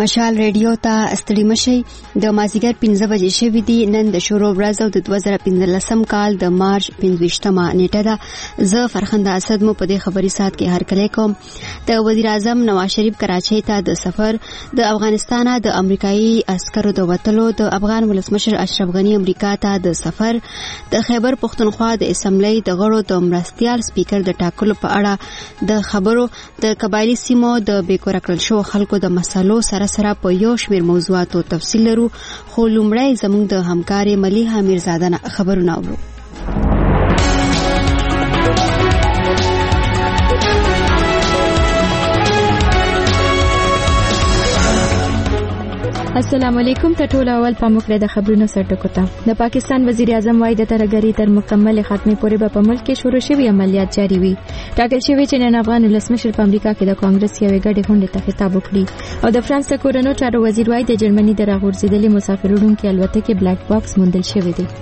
مشال ریډیو ته ستړي مشي د مازیګر 15 بجې شوې دي. نن د شروع ورځ او د 2015 کال د مارچ 25مه نیټه ده. زه فرخنده اسد مو په دې خبري سات کې هرکلی کوم. د وزیر اعظم نواز شریف کراچۍ ته د سفر، د افغانستان د امریکایي عسکرو د وټلو، د افغان ولسمشر اشرف غنی امریکا ته د سفر، د خیبر پختونخوا د اسمبلی د غړو د مرستيال سپیکر د ټاکلو په اړه د خبرو، د قبایلی سیمو د بیکور کړل شو خلکو د مسالو سره په یو شمیر موضوعاتو تفصیل لرو. خو لومړی زموږ د همکارې ملیحه میرزاده خبرونه اورو. السلام علیکم. ته ټول اول پاموکړه د خبرونو سرټکو ته. د پاکستان وزیر اعظم وايي د ترهګری تر مکمل خاتمه پورې په ملک کې شروع شوی عملیات جاری وي. ټاکل شوی چې نن افغان ولسمشر په امریکا کې د کانګرس یوې ګډې غونډې ته خطاب وکړي او د فرانس د کورونو چارو وزیر وايي د جرمني د راغورځېدلې مسافرونو کې الوتکې بلیک باکس موندل شوی دی.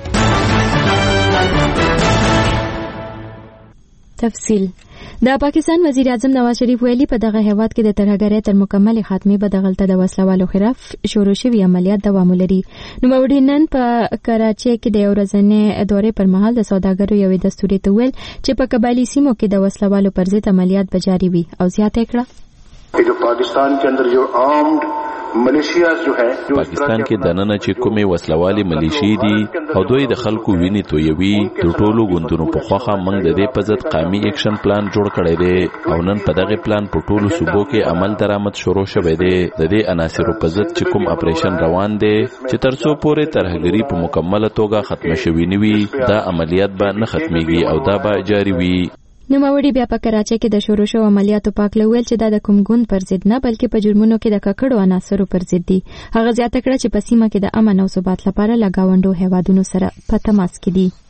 تفصیل. د پاکستان وزیر اعظم نواز شریف ویلي په دغه هیواد کې د ترهګرۍ تر مکمل خاتمه به دغلطه د وسلوالو خلاف شروع شوی عملیات دوام لري. نو موري نن په کراچۍ کې د ورځنۍ دورې پر مهال د سوداګرو یوې دستوري ته ویل چې په قبایلی سیمو کې د وسلوالو پر ضد عملیات به جاری وي او زیاته کړه جو پاکستان کے اندر جو آرمڈ ملیشیاز جو ہے پاکستان کې دننه چې کومې وسلوالي ملیشي دي او دوی د خلکو ویني تویوي د ټولو غوندونو په خوخه موږ د دې په ضد قومي اکشن پلان جوړ کړی دی او نن په دغه پلان په ټولو صوبو کې عمل درآمد شروع شوی دی. د دې عناصرو په ضد چې کوم اپریشن روان دی چې ترڅو پورې ترهګری په مکمله توګه ختم شوی نه وي دا عملیات به نه ختميږي او دا به جاری وي. نوموړي بیا په کراچۍ کې د شروع شو عملیاتو پاکله ویل چې دا د کوم ګوند پر ضد نه بلکې په جرمونو کې د ککړو عناصرو پر ضد دي. هغه زیاته کړه چې په سیمه کې د امن او ثبات لپاره لګاوندو هیوادونو سره په تماس کې دي.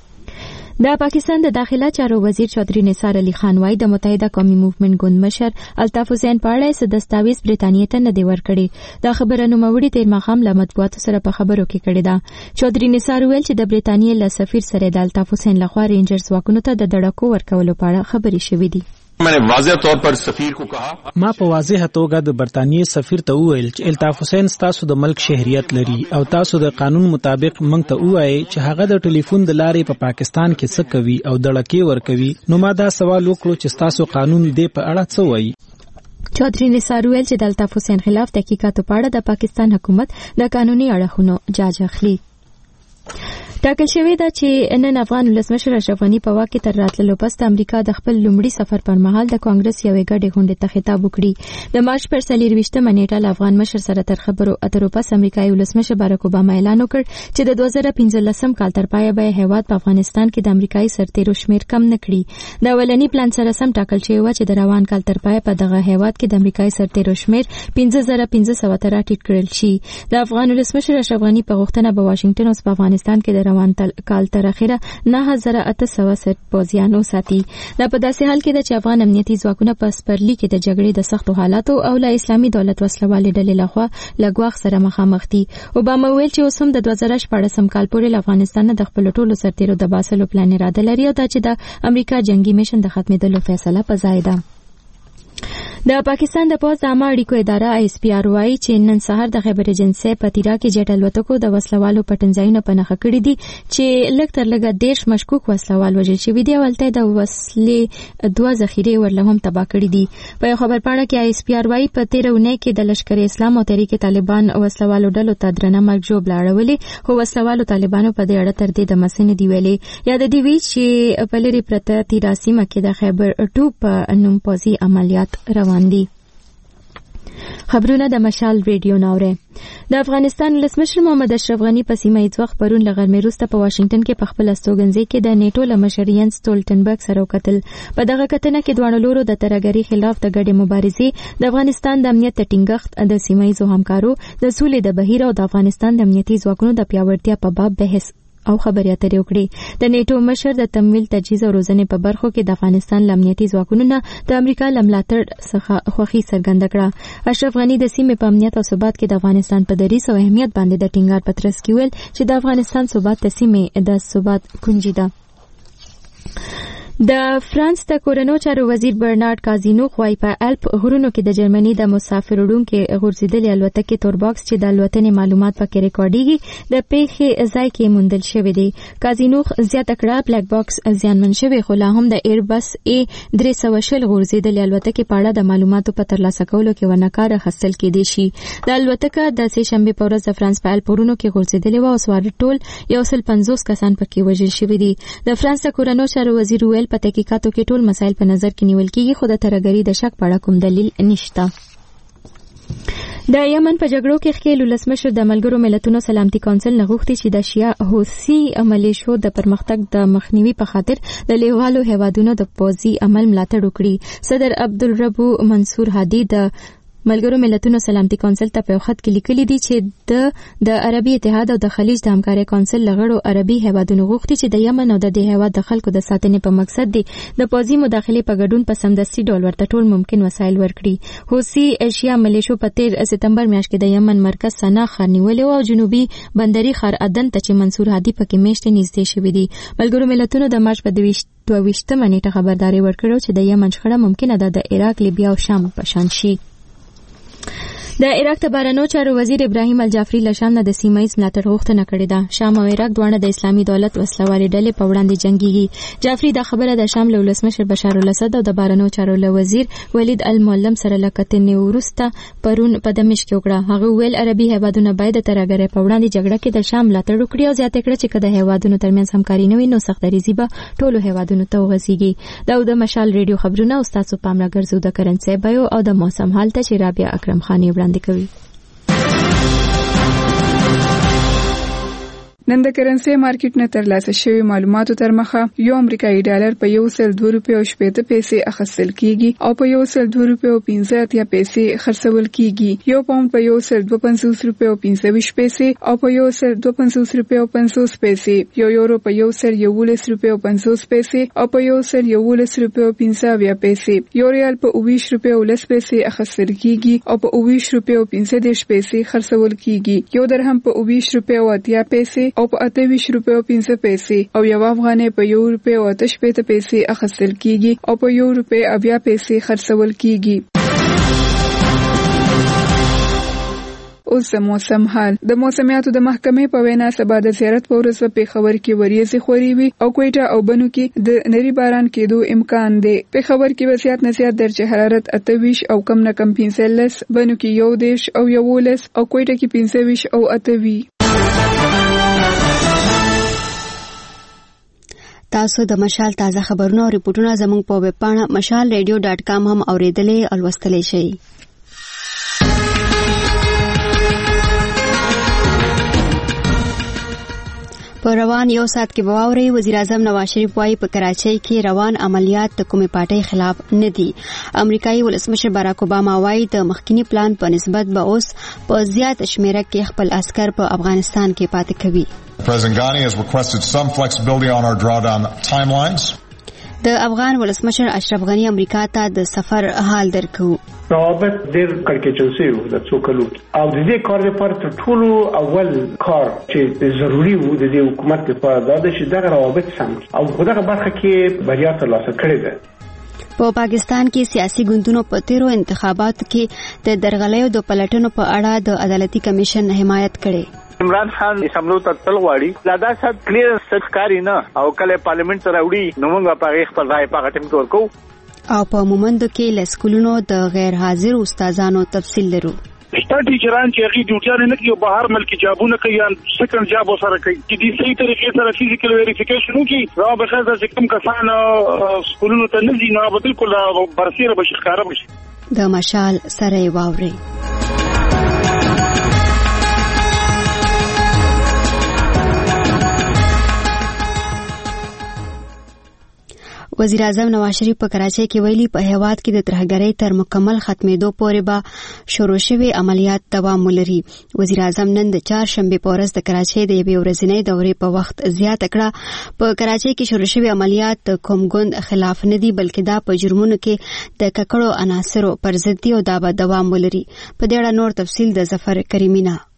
د پاکستان د داخله چارو وزیر چودھری نثار علي خان وايي د متحده قومي موومېنټ ګوند مشر الطاف حسین په اړه څه دستاویز برېټانیا ته نه دی ورکړی. دا خبره نوموړي تیر ماښام له مطبوعاتو سره په خبرو کې کړې ده. چودھری نثار ویل چې د برېټانیا له سفیر سره د الطاف حسین لخوا رینجرز واکونو ته د دړکو ورکولو په اړه خبرې شوې دي. میں نے واضح طور پر سفیر کو کہا ما په واضح توګه د برتانیې سفیر ته وویل چې الطاف حسین تاسو د ملک شهریت لري او تاسو د قانون مطابق موږ ته ووایي چې هغه د ټلیفون د لارې په پاکستان کې څه کوي او دړکې ورکوي. نو ما دا سوال وکړو چې تاسو قانون دې په اړه څه وایي. چودھری نثار ویل چې د الطاف حسین خلاف تحقیقاتو په اړه د پاکستان حکومت د قانوني اړخونو جاج اخلي. ټاکل شوی دا چې نن افغان ولسمشر اشرف غنی په واک کې تر راتللو پس د امریکا د خپل لومړي سفر پر مهال د کانګرس یوې ګډې غونډې ته خطاب وکړي. د مارچ پر 24مه نیټه له افغان مشر سره تر خبرو اترو پس امریکایي ولسمشر باراک اوباما اعلان وکړ چې د 2015 کال تر پایه به هیواد په افغانستان کې د امریکایي سرتیرو شمیر کم نه کړي. د اولنی پلان سره سم ټاکل شوی و چې د روان کال تر پایه په دغه هیواد کې د امریکایي سرتیرو شمیر 15500 ته راټیټ کړل شي. د افغان ولسمشر اشرف غنی په غوښتنه په واشنگټن اوس په افغانستان کې د روان کال تر اخره 9800 پوځیان وساتي. دا په داسې حال کې ده چې افغان امنیتي ځواکونه په سپرلي کې د جګړې د سختو حالاتو او له اسلامي دولت وسلوالې ډلې لخوا له ګواښ سره مخامخ دي. اوباما ویل چې اوس هم د 2014 کال پورې له افغانستان نه د خپل ټولو سرتیرو د باسلو پلان اراده لري او دا چې د امریکا جنگي میشن د ختمېدلو فیصله په ځای ده. د پاکستان د پوځ د عامه اړیکو اداره ISPR وايي چې نن سهار د خیبر ایجنسي په تیرا کې جټ الوتکو د وسلوالو پټنځایونه په نښه کړي دي چې لږ تر لږه 10 مشکوک وسلوال وژل شوي دي او هلته د وسلې 2 ذخیرې ورله هم تباه کړي دي. په خبر پاڼه کې ISPR وايي په تیر اونۍ کې د لشکر اسلام او تحریک طالبان وسلوالو ډلو ته درنه مرګ ژوبله اړولې خو وسلوالو طالبانو په دې اړه تر دې د مسنې دی ویلې. یا د دې وی چې په لري پرته تیرا سیمه کې د خیبر 2 په نوم پوځي عملیات روان دي. خبرونه د مشال ریډیو ناوړه. د افغانستان ولسمشر محمد اشرف غنی په سیمه ایز وخت پرون له غرمې وروسته په واشنگټن کې په خپل استوګنځي کې د نیټو له مشر ینس سټولټنبرګ سره وکتل. په دغه کتنه کې دواړو لورو د ترهګرۍ خلاف د ګډې مبارزې، د افغانستان د امنیت ټینګښت، د سیمه ایزو همکارو، د سولې د بهیر او د افغانستان د امنیتي ځواکونو د پیاوړتیا په باب بحث او خبرې اترې وکړي. د نیټو مشر د تمویل، تجهیز او روزنې په برخو کې د افغانستان امنیتي ځواکونو نه د امریکا له ملاتړ څخه خوښي څرګنده کړه. اشرف غنی د سیمې په امنیت او ثبات کې د افغانستان په دریځ او اهمیت باندې د ټینګار په ترڅ کې ویل چې د افغانستان ثبات د سیمې د ثبات کنجي ده. د فرانس د کورنو چارو وزیر برنارد کازینوخ وايي په الپ غرونو کې د جرمني د مسافر وړونکو غورځېدلې الوتکې تورباکس چې د الوتنې معلومات پکې ریکارډېږي د پیښې ځای کې موندل شوی دی. کازینوخ زیاته کړه بلیک باکس زیانمن شوی خو لا هم د ایربس A320 غورځېدلې الوتکې په اړه د معلوماتو په ترلاسه کولو کې ونه کار اخیستل کېدی شي. د الوتکه د سه شنبه په ورځ د فرانس په الپ غرونو کې غورځېدلې و او سوار ټول 150 کسان پکې وژل شوي دي. د فرانس د کورنو چارو وزیر ویل په تحقیقاتو کې ټول مسایل په نظر کې نیول کېږي خو د ترهګرۍ د شک په اړه کوم دلیل نشته. د یمن په جګړو کې ښکېل ولسمشر د ملګرو ملتونو سلامتي کونسل نه غوښتي چې د شیا حوثي ملیشو د پرمختګ د مخنیوي په خاطر د لیوالو هیوادونو د پوځي عمل ملاتړ وکړي. صدر عبدالربو منصور هادي د ملګرو ملتونو سلامتي کونسل ته په خط کې لیکلي دي چې د عربي اتحاد او د خلیج د همکارۍ کونسل لغړو عربي هیوادونو غوښتي چې د یمن او د دې هیواد د خلکو د ساتنې په مقصد دي د پوځي مداخلې په ګډون په سمدستي ډول ورته ټول ممکن وسایل ورکړي. حوثي ایشیا ملیشو په 13 سپتمبر میاشت کې د یمن مرکز سنا ښار نیولې او جنوبي بندري ښار عدن ته چې منصور هادي پکې میشته نږدې شوی دي. ملګرو ملتونو د مارچ په 22 نیټه خبرداري ورکړه چې د یمن شخړه ممکنه ده د عراق، لیبیا او شام په شان شي. د عراق د بهرنیو چارو وزیر ابراهیم الجعفری له شام نه د سیمه ییز ملاتړ غوښتنه کړې ده. شام او عراق دواړه د اسلامي دولت وسلوالې ډلې په وړاندې جنګيږي. جعفری دا خبره د شام له ولسمشر بشار الاسد او د بهرنیو چارو له وزیر ولید المعلم سره له کتنې وروسته پرون په دمشق کې وکړه. هغه ویل عربي هیوادونه باید د ترهګرۍ په وړاندې جګړه کې د شام ملاتړ وکړي او زیاته کړه چې کله هیوادونو ترمنځ همکاري نه وي نو سختدریزي به ټولو هیوادونو ته وغځيږي. دا د مشال ریډیو خبرونه او تاسو پام راګرځو د کرنسي بایو او د موسم حالت چې رابعه اکرم خان وړاندې کوي. نن د کرنسي مارکیټ نه ترلاسه شوی معلوماتو تر مخه یو امریکایي ډالر په 102 روپیو پیسې اخیستل کیږي او په 102 روپیو 15 پیسې خرڅول کیږي. یو پاوند په 152 روپیو 25 پیسې او په 152 روپیو 50 پیسې. یو یورو په 111 روپیو 50 پیسې او په 111 روپیو 50 پیسې. یو ریال په 20 روپیو 10 پیسې اخیستل کیږي او په 20 روپیو 15 پیسې خرڅول کیږي. یو درهم په 20 روپیو 80 پیسې او په 28 روپیو 50 پیسې او یو افغانۍ په 1 روپیو 88 پیسې اخیستل کیږي او په 1 روپیو 80 پیسې خرڅول کیږي. اوس موسم حال. د موسمیاتو د محکمې په وینا سبا د زیارت په ورځ په خبر کې وریځې خوري وي او کوټه او بنو کې د نری باران کېدو امکان دی. په خبر کې وضعیت نزيات درجه حرارت 28 او کم نه کم 15 بنو کې 11 او 11 او کوټه کې 25 او 28. تاسو د مشال تازه خبرونه او ریپورتونه زموږ په ویب پاڼه mashalradio.com هم اوریدلې او لوستلې شئ. په روان یو ساعت کې واوري وزیر اعظم نواز شریف وايي په کراچۍ کې روان عملیات د کومې پارټۍ خلاف نه دي. امریکایي ولسمشر باراک اوباما وايي د مخکینی پلان په نسبت به اوس په زیات شمیره کې خپل عسكر په افغانستان کې پاتې کوي. President Ghani has requested some flexibility on our drawdown timelines. د افغان ولسمشر اشرف غنی امریکا ته د سفر حال درکو. روابط ډېر کړکېچل شوي د څو کلو او د دې کار لپاره تر ټولو اول کار چې ضروری وو د دې حکومت لپاره دا چې دغه روابط سم او دغه برخه کې بریا ترلاسه کړې ده. په پاکستان کې سیاسي ګوندونو په تیرو انتخاباتو کې د درغلیو د پلټنو په اړه د عدالتي کمیشن حمایت کړي. عمران خان اسمبلی ته تل غواړي لا دا څه کلیر سچکاري نه او کله پارلیمنت ته راوړي نو موږ په خپل رائے په غټم کې ورکو او په مومندو کې لسکولونو د غیر حاضر استادانو تفصیل لرو. شته ټیچران چې هغه ډیوټیان نه کوي بهر ملک جابونه کوي یا سکند جاب وسره کوي چې دې صحیح طریقې سره فزیکل ویریفیکیشن وکړي راو به خاصه چې کوم کسان سکولونو ته نه ځي نو بالکل برسیره بشي ښکارا بشي. د مشال سره واوري. وزیر اعظم نواز شریف په کراچۍ کې ویلي په هیواد کې د ترهګرۍ تر مکمل ختمېدو پورې به شروع شوي عملیات دوام ولري. وزیر اعظم نن د چهارشنبې په ورځ د کراچۍ د یوې ورځنۍ دورې په وخت زیاته کړه په کراچۍ کې شروع شوي عملیات د کوم ګوند خلاف نه دي بلکې دا په جرمونو کې د ککړو عناصرو پر ضد دي او دا به دوام ولري. په دې اړه نور تفصیل د ظفر کریمینا.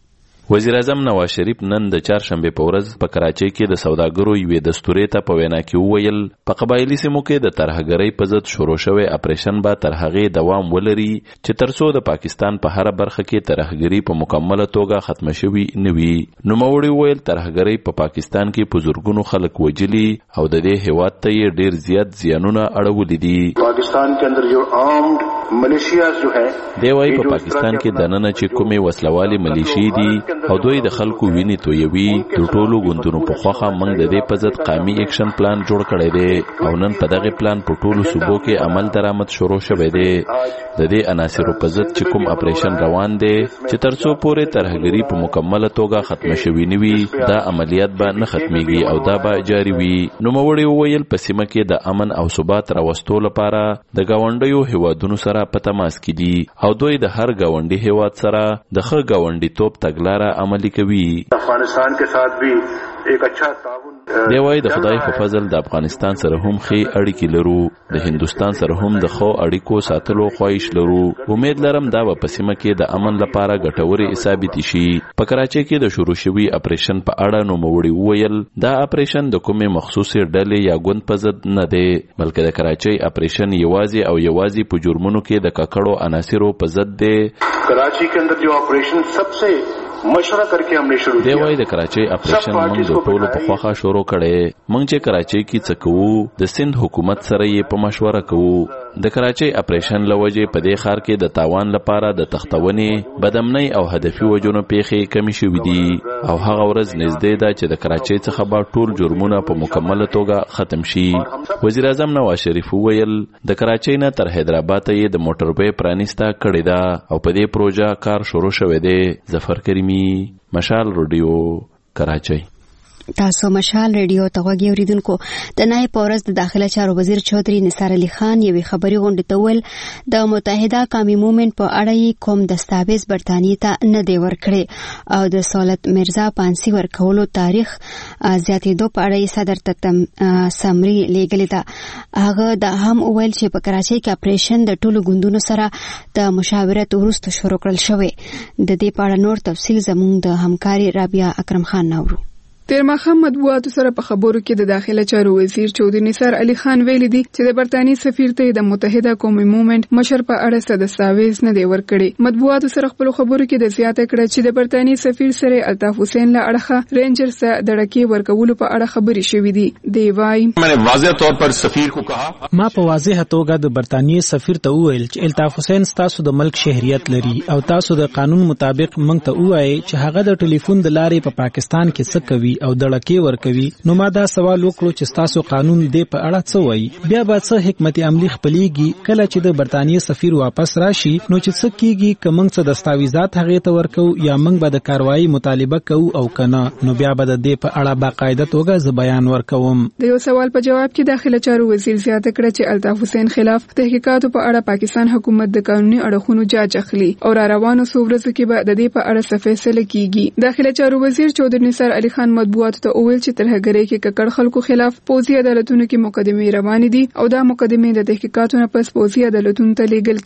وزیر اعظم نواز شریف نن د چهارشنبه په ورځ په کراچۍ کې د سوداګرو یوې دستورې ته په وینا کې وویل په قبایلي سیمو کې د ترهګرۍ په ضد شروع شوی اپریشن به تر هغې دوام ولري چې تر څو د پاکستان په هره برخه کې ترهګري په مکمله توګه ختمه شوي نه وي. نوموړي وویل ترهګرۍ په پاکستان کې په زرګونو خلک وژلي او د دې هیواد ته یې ډیر زیات زیانونه اړولي دي. پاکستان کې اندر جو آرمډ ملیشیاز جو ہے دی وايي په پاکستان کې دننه چې کومې وسلوالي ملیشي دي او دوی د خلکو ویني تویوي د ټولو ګوندونو په خوخه موږ د دې په ضد قومي اکشن پلان جوړ کړی دی او نن په دغه پلان په ټولو صوبو کې عمل درآمد شروع شوی دی. د دې عناصرو په ضد چې کوم اپریشن روان دی چې ترڅو پورې ترهګري په مکمله توګه ختمه شوي نه وي دا عملیات به نه ختمیږي او دا به جاري وي. نوموړي وویل په سیمه کې د امن او ثبات راوستو لپاره د ګاونډیو هیوادونو سره په تماس کې دي او دوی د هر ګاونډي هیواد سره د ښه ګاونډي توپ تګلاره عملي کوي. افغانستان के साथ भी एक अच्छा ताउन دی وايي د خدای په فضل د افغانستان سره هم ښې اړیکې لرو د هندستان سره هم د ښو اړیکو ساتلو خواهش لرو. امید لرم دا په سیمه کې د امن لپاره ګټورې ثابت شي. په کراچۍ کې د شروع شوي اپریشن په اړه نوموړي وویل دا اپریشن د کومې مخصوصې ډلې یا ګوند په ضد نه دی بلکې د کراچۍ اپریشن یوازې په جرمونو کې د ککړو عناصرو په ضد دی. کراچی के अंदर जो ऑपरेशन सबसे مشوره کرکه هم شروع دی وايي د کراچۍ اپریشن موږ د ټولو په خواخه شروع کړي. موږ چې کراچۍ کې څه کوو د سند حکومت سره یې په مشوره کوو. د کراچۍ اپریشن لوجې په دې ښار کې د تاوان لپاره د تختونې بدامنۍ او هدفي وجونو پیښې کمی شوې دي او هغه ورځ نږدې ده چې د کراچۍ څخه به ټول جرمونه په مکمله توګه ختم شي. وزیر اعظم نواز شریف وویل د کراچۍ نه تر حیدرآباد ته یې د موټروی پرانیسته کړې ده او په دې پروژه کار شروع شوی دی. ظفر کریمی مشال رادیو کراچۍ. تاسو مشال ریډیو ته غوږی اوریدونکو د نائب پورس د داخله چارو وزیر چودري نثار علي خان یوې خبري غونډې ته ویل د متحده قومي مومنت په اړه کوم دستاویز برتانیې ته نه دی ورکړي او د سہولت مرزا پانسي ورکولو تاریخ زیاتېدو په اړه صدر ته سمري لیږلې ده. هغه دا هم ویل چې په کراچۍ کې اپریشن د ټولو ګوندونو سره د مشاورت وروسته شروع کړل شوی. د دې په اړه نور تفصیل زموږ د همکاري رابعه اکرم خان نورو. تیر ماښام مطبوعاتو سره په خبرو کې د داخله چارو وزیر چودري نثار علي خان ویلي دي چې د برتانیې سفیر ته د متحده قومي مومنت مشر په اړه څه دستاویز نه دی ورکړي. مطبوعاتو سره خپل خبرو کې د زیاته کړه چې د برتانیې سفیر سره الطاف حسین له اړخه رینجرز ته د ډکې ورکولو په اړه خبرې شوې دي. دی وايي मैंने वाज़ेह तौर पर सफीर को कहा ما په واضح توګه د برتانیې سفیر ته وویل چې الطاف حسین تاسو د ملک شهریت لري او تاسو د قانون مطابق موږ ته وایي چې هغه د ټلیفون د لارې په پاکستان کې څه کوي او د ډکې کوي. نو ما دا سوال وکړو چې تاسو قانون دې په اړه څه وایي. بیا به څه حکمت عملی خپلېږي کله چې د برتانیې سفیر واپس راشي نو چې څه کیږي که موږ څه دستاویزات هغه ته ورکو یا موږ به د کاروایی مطالبه کوو او کنه نو بیا به د دې په اړه باقاعده توګه ز بیان ورکوم. د یو سوال په جواب کې داخله چارو وزیر زیاته کړه چې الطاف حسین خلاف تحقیقاتو په اړه پاکستان حکومت د قانوني اړخونو جاج اخلي او را روانو څو ورځو کې به د دې په اړه څه فیصله کیږي. داخله چارو وزیر چودري نثار علي خان مطبوعاتو ته وویل چې ترهګرۍ کې ککړ خلکو خلاف پوځي عدالتونو کې مقدمې روانې دي او دا مقدمې د تحقیقاتو نه پس پوځي عدالتونو ته لیږل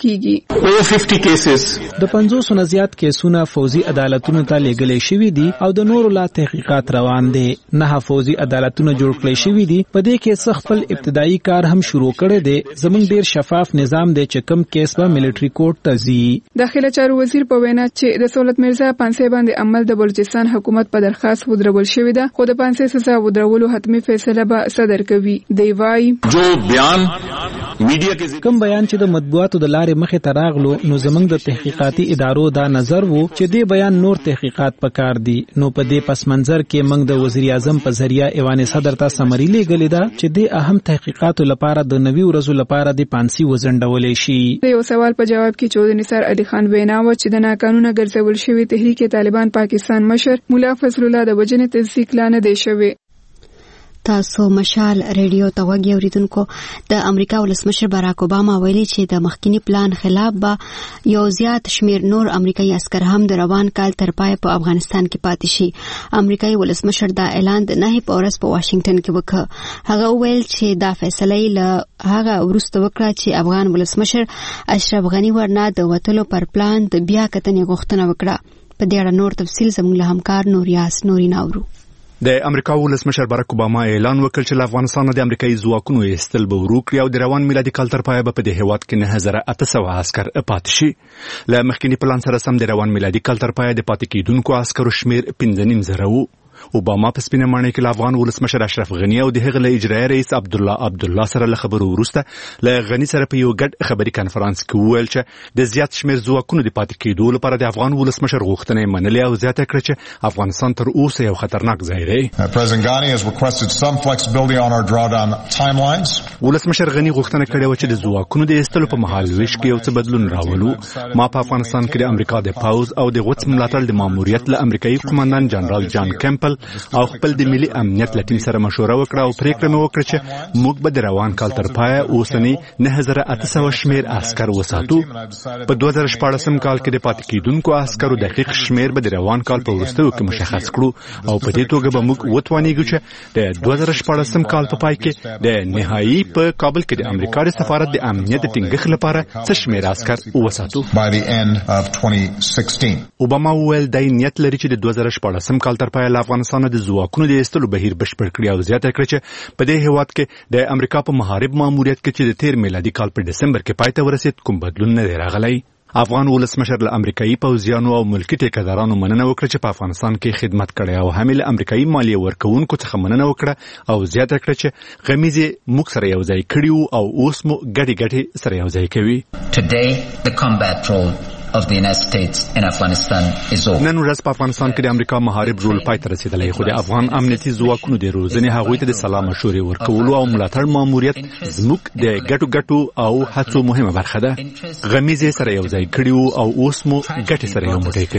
کیږي. د 500 نه زیات کیسونه فوزي عدالتونو ته لیږل شوي دي او د نورو لا تحقیقات روان دي. نه فوزي عدالتونو جوړ کړی شوي دي. په دې کې څه خپل ابتدایي کار هم شروع کړی دی. زموږ ډیر شفاف نظام دی چې کم کیس به ملټری کورټ ته ځي. داخله چارو وزیر په وینا چې د سہولت مرزا پانسي باندې عمل د بلوچستان حکومت په درخواست ودرول شوی ده خو د پانسي سزا ودرولو حتمی فیصله به صدر کوي. دی وايي جو بیان میډیا کې کوم بیان چې د مطبوعاتو د لارې مخې ته راغلو نو زموږ د تحقیقاتي ادارو دا نظر وو چې دې بیان نور تحقیقات پکار دي. نو په دې پس منظر کې موږ د وزیر اعظم په ذریعہ ایوان صدر ته سمری لیږلې ده چې د اهم تحقیقاتو لپاره د نوي ورځو لپاره د پانسي وزنډولې شي. د یو سوال په جواب کې چودري نثار علي خان وینا و چې د ناقانونه ګرځول شوی تحریک طالبان پاکستان مشر مولا فضل الله د وجنې تصدیق لانه دی شوی. تاسو مشال ریډیو ته غوږی اوریدونکو د امریکا ولسمشر باراک اوباما ویلي چې د مخکینی پلان خلاف به یو زیات شمیر نور امریکایي عسكر هم د روان کال تر پای په افغانستان کې پاتې شي. امریکایي ولسمشر دا اعلان د 9 پورس په واشنگټن کې وکړ. هغه ویل چې دا فیصله له هغه وروسته وکړه چې افغان ولسمشر اشرف غنی ورنه د وټلو پر پلان د بیا کتنې غوښتنه وکړه. په دې اړه نور تفصیل زموږ له همکار نوریاس نوري ناورو. د امریکا ولسمشر باراک اوباما اعلان وکړ چې له افغانستان د امریکایي ځواکونو ایستل به ورو کړي او د روان میلادي کال تر پایه به په دې هیواد کې 9800 عسکر پاتې شي. له مخکینی پلان سره سم د روان میلادي کال تر پایه د پاتې کېدونکو عسکرو شمیر 15,000 و. اوباما په سپینه ماڼۍ کې له افغان ولسمشر اشرف غنی او د هغه له اجرایي رئیس عبدالله سره له خبرو وروسته له غنی سره په یو ګډ خبري کانفرنس کې وویل چې د زیات شمیر ځواکونو د پاتې کېدو لپاره د افغان ولسمشر غوښتنې منلې او زیاته کړه چې افغانستان تر اوسه یو خطرناک ځای دی. President Ghani has requested some flexibility on our drawdown timelines. ولسمشر غنی غوښتنه کړې و چې د ځواکونو د ایستلو په مهال ویش کې یو څه بدلون راولو. ما په افغانستان کې د امریکا د پاوز او د غوڅ ملاتړ د ماموریت له امریکایي قومندان جنرال جان کیمپل او خپل د ملي امنیت له ټیم سره مشوره وکړه او پریکړه مې وکړه چې موږ به د روان کال تر پایه اوسنی 9800 شمیر عسكر وساتو. په 2014 کال کې د پاتې کېدونکو عسکرو دقیق شمیر به د روان کال په وروستیو کې مشخص کړو او په دې توګه به موږ وتوانیږو چې د 2014 کال په پای کې د نهایی په کابل کې د امریکا د سفارت د امنیت د ټینګښت لپاره څه شمیر عسكر وساتو. By the end of 2016. اوباما وویل د نیت لري چې د 2014 کال تر پایه له افغانستان د ځواکونو د ایستلو بهیر بشپړ کړي او زیاته کړي چې په دې هیواد کې د امریکا په محارب ماموریت کې چې د 13 میلادي کال په دسمبر کې پای ته ورسید کوم بدلون نه دی راغلی. افغان ولسمشر له امریکایي پوځیانو او ملکی ټیکدارانو مننه وکړه چې په افغانستان کې خدمت کړي او هم له امریکایي مالیه ورکوونکو څخه مننه وکړه او زیاته کړه چې غمیزه موږ سره یو ځای کړیو او اوس مو ګډي سره یو ځای کوي. Today the combat role of the United States in Afghanistan is over. نن ورځ په افغانستان کې د امریکا محارب رول پای ته رسیدلی خو د افغان امنیتي ځواکونو د روزنې هغوی ته د سلا مشورې ورکولو او ملاتړ ماموریت زموږ د ګټو او هڅو مهمه برخه ده. غمیزه سره یو ځای کړیو او اوس مو ګټې سره یو موټی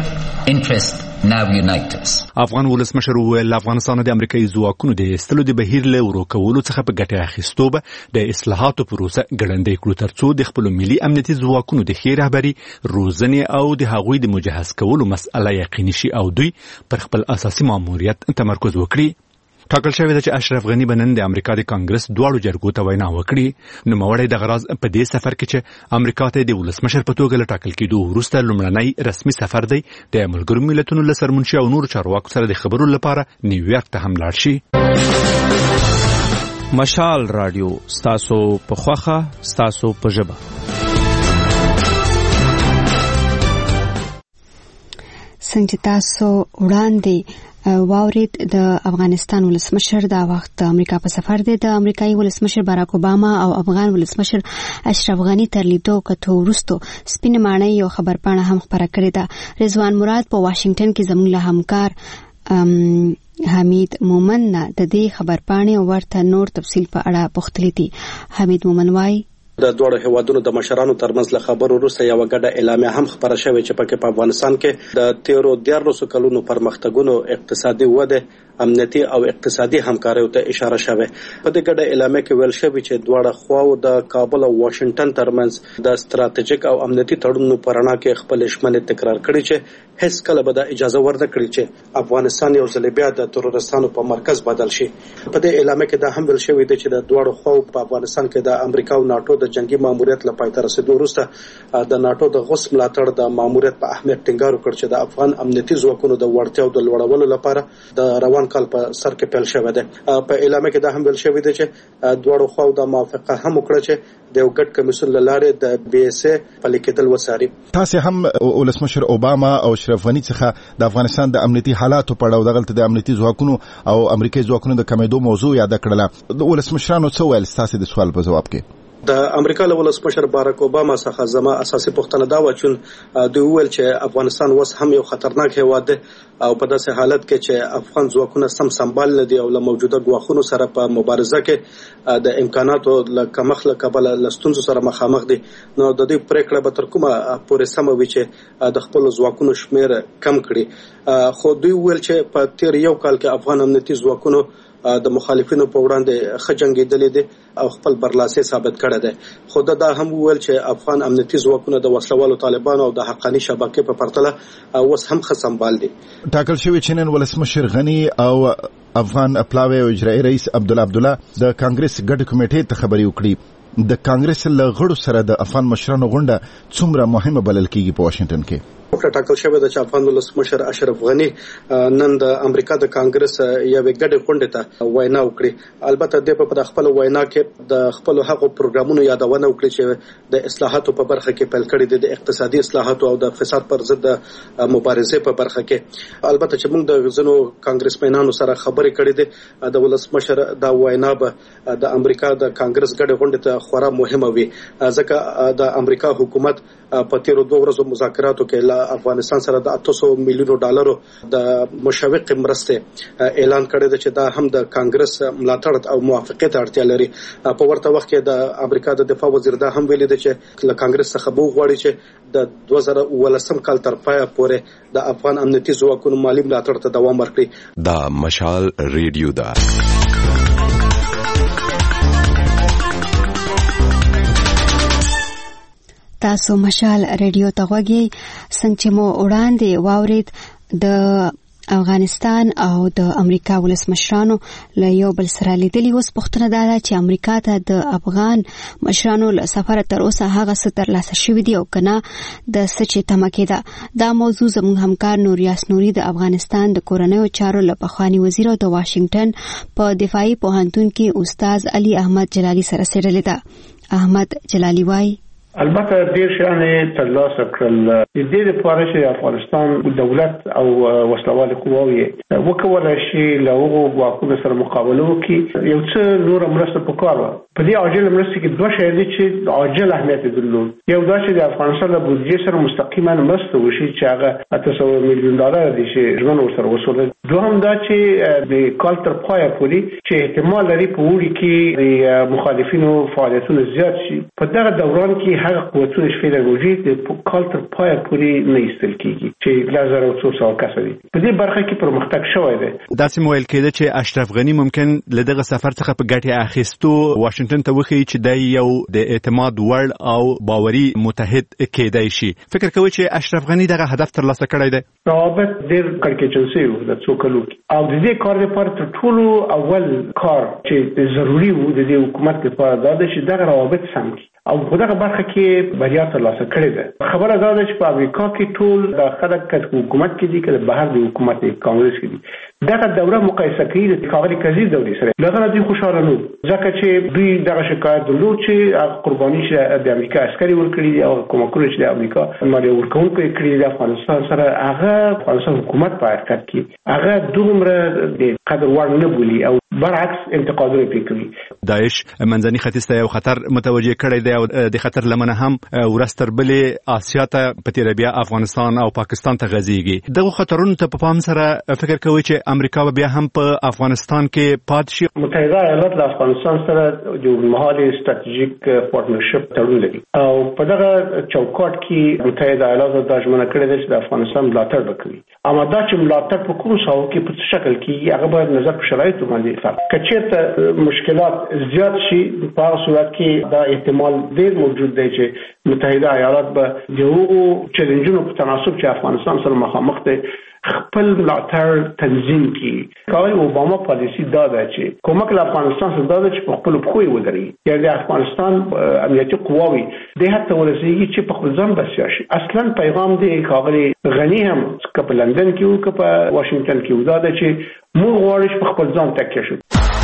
کوي. Now unite us. افغان ولسمشر وویل افغانستان د امریکایي ځواکونو د ایستلو د بهیر له ورو کولو څخه په ګټه اخیستو به د اصلاحاتو پروسه ګړندۍ کړو ترڅو د خپل ملي امنیتي ځواکونو د ښې رهبري روزنې او د هغوی د مجهز کولو مسأله یقیني شي او دوی پر خپل اساسي ماموریت تمرکز وکړي. ټاکل شوی ده چې اشرف غنی به نن د امریکا د کانګرس دواړو جرګو ته وینا وکړي. نوموړی د غراض په دې سفر کې چې امریکا ته د ولسمشر په توګه له ټاکل کېدو وروسته لومړنی رسمي سفر دی د ملګرو ملتونو له سرمنشي او نورو چارواکو سره د خبرو لپاره نیویارک ته هم لاړ شي. مشال رادیو ستاسو په خوخه ستاسو په ژبه. څنګه تاسو وړاندې واورید د افغانستان ولسمشر دا وخت د امریکا په سفر دی. د امریکایي ولسمشر باراک اوباما او افغان ولسمشر اشرف غنی تر لیدو کتو وروسته سپینه ماڼۍ یو خبرپاڼه هم خپره کړې ده. رضوان مراد په واشنگټن کې زموږ له همکار حمید مومن نه د دې خبرپاڼې ورته نور تفصیل په اړه پوښتلي دي. حمید مومن وايي د دوه هیوادونو د مشرانو ترمنځ له خبرو وروسته یو ګډه اعلامیه هم خبره شوې چې په افغانستان کې د 13 کلونو پرمختګونو اقتصادي وده امنیتي او اقتصادي همکارۍ ته اشاره شوه. په دې ګډه اعلامیه کې ویل شوی چې دواړه خواو د کابل او واشنگټن ترمنځ د ستراتیژیک او امنیتي تړونونو پرانا کې خپل ژمنه تکرار کړې چې هیڅ کله به د اجازه ورنه کړي چې افغانستان یو ځل بیا د تروریستانو په مرکز بدل شي. په دې اعلامیه کې دا هم ویل شوی چې د دواړو خواو په افغانستان کې د امریکا او ناتو د جنگي ماموریت لپاره تر رسیدو وروسته د ناتو د غوث ملاتړ د ماموریت په اهمیت ټینګار وکړ چې د افغان امنیتي ځواکونو د وړتیاو د لوړولو لپاره د روان کال په سر کې پیل شوی دی. په اعلامیه کې دا هم ویل شوی دی چې دواړو خواو د موافقه هم وکړه چې د یو ګډ کمیسیون له لارې د بي اس اي پلي کېدل وساري. تاسو هم ولسمشر اوباما او اشرف غنی څخه د افغانستان د امنیتي حالاتو په اړه دغلت د امنیتي ځواکونو او امریکایي ځواکونو د کمیدو موضوع یاد کړله. د ولسمشرانو څه ویل تاسو د سوال په جواب کې؟ د امریکا له ولسمشر باراک اوباما څخه زما اساسي پوښتنه دا و چې دوی ویل چې افغانستان اوس هم یو خطرناک هیواد دی او په داسې حالت کې چې افغان ځواکونه سم سنبال نه دي او له موجوده ګواښونو سره په مبارزه کې د امکاناتو له کمښت له کبله له ستونزو سره مخامخ دي. نو د دې پریکړه به تر کومه پورې سمه وي چې د خپل ځواکونو شمیر کم کړي. خو دوی ویل چې په تیر یو کال کې افغان امنیتي ځواکونو د مخالفینو په وړاندې خجنګېدلې دي او خپل برلاسي ثابت کړی دی. خو دا هم ویل چې افغان امنیتي ځواکونه د وسلوالو طالبانو او د حقاني شبکې په پرتله اوس هم ښه سنبال دي. ټاکل شوی چې نن ولسمشر غنی او افغان پلاوی او اجرائي رئیس عبدالله د کانګرس ګډ کمیټې ته خبري وکړي. د کانګرس له غړو سره د افغان مشرانو غونډه څومره مهمه بلل کیږي په واشنگټن کې؟ ټاکل شوی د افغان ولسمشر اشرف غنی نن د امریکا د کانګرس یوې ګډې غونډې ته وینا وکړي. البته د خپل وینا کې د خپل حقوقو پروګرامونو یادونه وکړي چې د اصلاحاتو په برخه کې پیل کړي د اقتصادي اصلاحاتو او د فساد پر ضد مبارزې په برخه کې. البته چې موږ د غزنو کانګرسمنانو سره خبرې کړې دي د ولسمشر دا وینا به د امریکا د کانګرس ګډې غونډې ته خورا مهمه وي ځکه د امریکا حکومت په تیرو 2 ورځو مذاکراتو کې افغانستان سره د $800 میلیونو د مشوق مرسته اعلان کړی دی چې دا هم د کانګرس ملاتړ او موافقت اړتیا لري. په ورته وخت کې د امریکا د دفاع وزیر دا هم ویلي دی چې له کانګرس څخه به وغواړي چې د 2019 کال تر پایه پورې د افغان امنیتي ځواکونو مالی ملاتړ ته دوام ورکړي. دا مشال ریډیو دا تاسو مشال ریډیو ته غوږی. څنګه چې مو وړاندې واورید د افغانستان او د امریکا ولسمشرانو له یو بل سره لیدلي. اوس پوښتنه دا ده چې امریکا ته د افغان مشرانو له سفر تر اوسه هغه څه ترلاسه شوي دي او کنه د څه چې تمه کېده. دا موضوع زموږ همکار نوریاس نوري د افغانستان د کورنیو چارو له پخواني وزیر او د واشنگټن په دفاعي پوهنتون کې استاد علي احمد جلالي سره څېړلې ده. احمد جلالي وايي البته ډیر شان ترلاسه کړل د دې لپاره چې افغانستان دولت او وسلوال قواوی وکولای شي له هغو ځواکونو سره مقابله وکړي. یو څه نور مرسته پکاره په دې عاجل مرسته کې دوه شی دي چې عاجل اهمیت درلود. یو دا چې د افغانستان د بودیجې سره مستقیما مرسته وشي چې هغه $800 میلیون دي چې ژوند ورسره وصول. دوهم دا چې د کال تر پایه پورې چې احتمال لري په وړي کې د مخالفینو فعالیتونه زیات شي. په دغه دوران کې هغه قوتونه شفیل موجود د کال تر پایه پورې نه ایستل کیږي چې 2200 کسه دي. په دې برخه کې پرمختګ شوی دی. داسې مویل کېده چې اشرف غنی ممکن له دغه سفر څخه په ګټه اخیستو واشنگټن ته وخی چې د یو د اعتماد وړ او باوري متحد کېدای شي. فکر کوي چې اشرف غنی دغه هدف ترلاسه کړی دی. روابط ډېر کړکېچل شوی د څو کلو او د دې کار لپاره تر ټولو اول کار چې ضروری وو د دې حکومت لپاره دا چې دغه روابط سم کړي او په دغه برخه کې بریا ترلاسه کړې ده. خبره دا ده چې په امریکا کې ټول د خلک چې حکومت کې دي که بهر د حکومت کانګرس کې دي دغه دوره مقایسه کوي د ښاغلي کزي دورې سره. لغه دوی خوشاله نو ځکه چې دوی دغه شکایت درلود چې قرباني چې د امریکا عسکري ورکړي دي او کومکونه چې د امریکا مالی ورکوونکو کړي د افغانستان سره هغه افغانستان حکومت په حقیقت کې هغه دومره د قدر وړ نه بولي او برعکس انتقادونه کوي. داعش منځني ختیځ ته یو خطر متوجه کړی دی او د خطر لمنه هم ورستر بلې آسیا ته په تیر بیا افغانستان او پاکستان ته غځيږي. دغه خطرونو ته په پام سره فکر کوي چې امریکا بیا هم په افغانستان کې پات شي. متحده ایالات له افغانستان سره د مهالي ستراتیژیک پارتنرشپ تړون لري او په دغه چوکاټ کې متحده ایالات د ژمنه کړې ده چې د افغانستان ملاتړ وکړي. اما دا چې ملاتړ په کوم څاو کې په شکل کې هغه باید نظر په شرایطو باندې کچېرته مشکلات زیات شي په هغه صورت کې دا احتمال ډېر موجود دی چې متحده ایالات به د هغو چیلنجونو په تناسب چې افغانستان سره مخامخ دی خپل ملاتړ تنظیم کړي. کله اوباما پالیسی دا ده چې کومک له افغانستان سره دا ده چې په خپل پخوی ودرېږي. یعنې د افغانستان امنیتي قواوی د هڅه ورسېږي چې په خپل ځان بسیا شي. اصلا پیغام دی ښاغلي غنی هم که په لندن کې وو که په واشنگټن کې وو دا ده چې موږ غواړو چې په خپل ځان تکیه شو.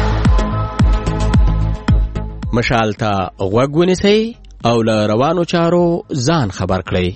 مشال ته غوږ ونیسئ او له روانو چارو ځان خبر کړئ.